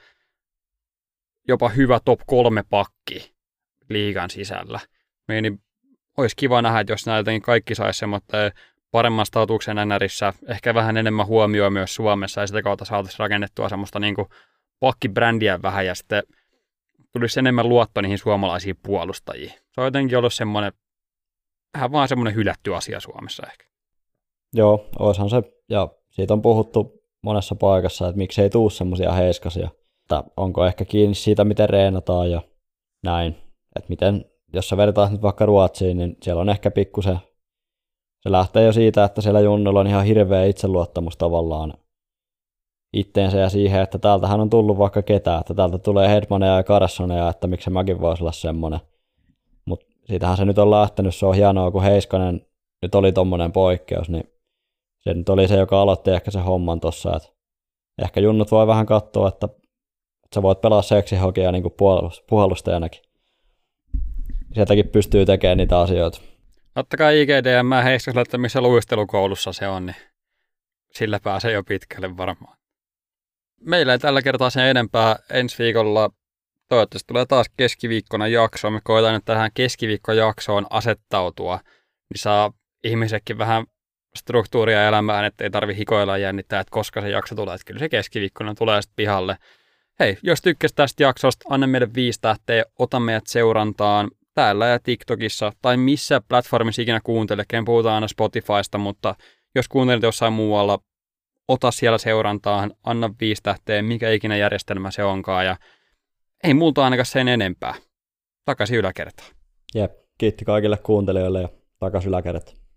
jopa hyvä top kolme pakki liigan sisällä. Niin olisi kiva nähdä, että jos näitä kaikki saisi semmoinen paremman statuksen N R:ssä, ehkä vähän enemmän huomioon myös Suomessa, ja sitä kautta saataisiin rakennettua semmoista niin kuin pakkibrändiä vähän, ja sitten tulisi enemmän luotto niihin suomalaisiin puolustajiin. Se on jotenkin ollut semmoinen, vähän vaan semmoinen hylätty asia Suomessa ehkä. Joo, oishan se, ja siitä on puhuttu monessa paikassa, että miksei tuu semmoisia heiskasia. Että onko ehkä kiinni siitä, miten reenataan ja näin. Että miten, jos sä vertaat nyt vaikka Ruotsiin, niin siellä on ehkä pikkusen, se lähtee jo siitä, että siellä junnulla on ihan hirveä itseluottamus tavallaan itteensä ja siihen, että täältähän on tullut vaikka ketään, että täältä tulee Hedmaneja ja Carsoneja, että miksi mäkin voisi olla semmoinen. Mutta siitähän se nyt on lähtenyt, se on hienoa, kun Heiskanen nyt oli tommonen poikkeus, niin se nyt oli se, joka aloitti ehkä se homman tossa, että ehkä junnut voi vähän katsoa, että, että sä voit pelaa seksihokia niin kuin puolustajanakin. Sieltäkin pystyy tekemään niitä asioita. Ottakaa I G D M Heiskaselle, että missä luistelukoulussa se on, niin sillä pääsee jo pitkälle varmaan. Meillä ei tällä kertaa sen enempää. Ensi viikolla toivottavasti tulee taas keskiviikkona jakso. Me koetaan nyt tähän keskiviikkojaksoon asettautua, niin saa ihmisetkin vähän struktuuria elämään, ettei tarvi hikoilla ja jännittää, että koska se jakso tulee. Että kyllä se keskiviikkona tulee sitten pihalle. Hei, jos tykkäsit tästä jaksosta, anna meille viisi tähteä, ota meidät seurantaan täällä ja TikTokissa tai missä platformissa ikinä kuuntelekin. Puhutaan aina Spotifysta, mutta jos kuuntelet jossain muualla, ota siellä seurantaan, anna viisi tähteä, mikä ikinä järjestelmä se onkaan, ja ei multa ainakaan sen enempää. Takaisin yläkertaan. Jep, kiitti kaikille kuuntelijoille ja takaisin yläkertaan.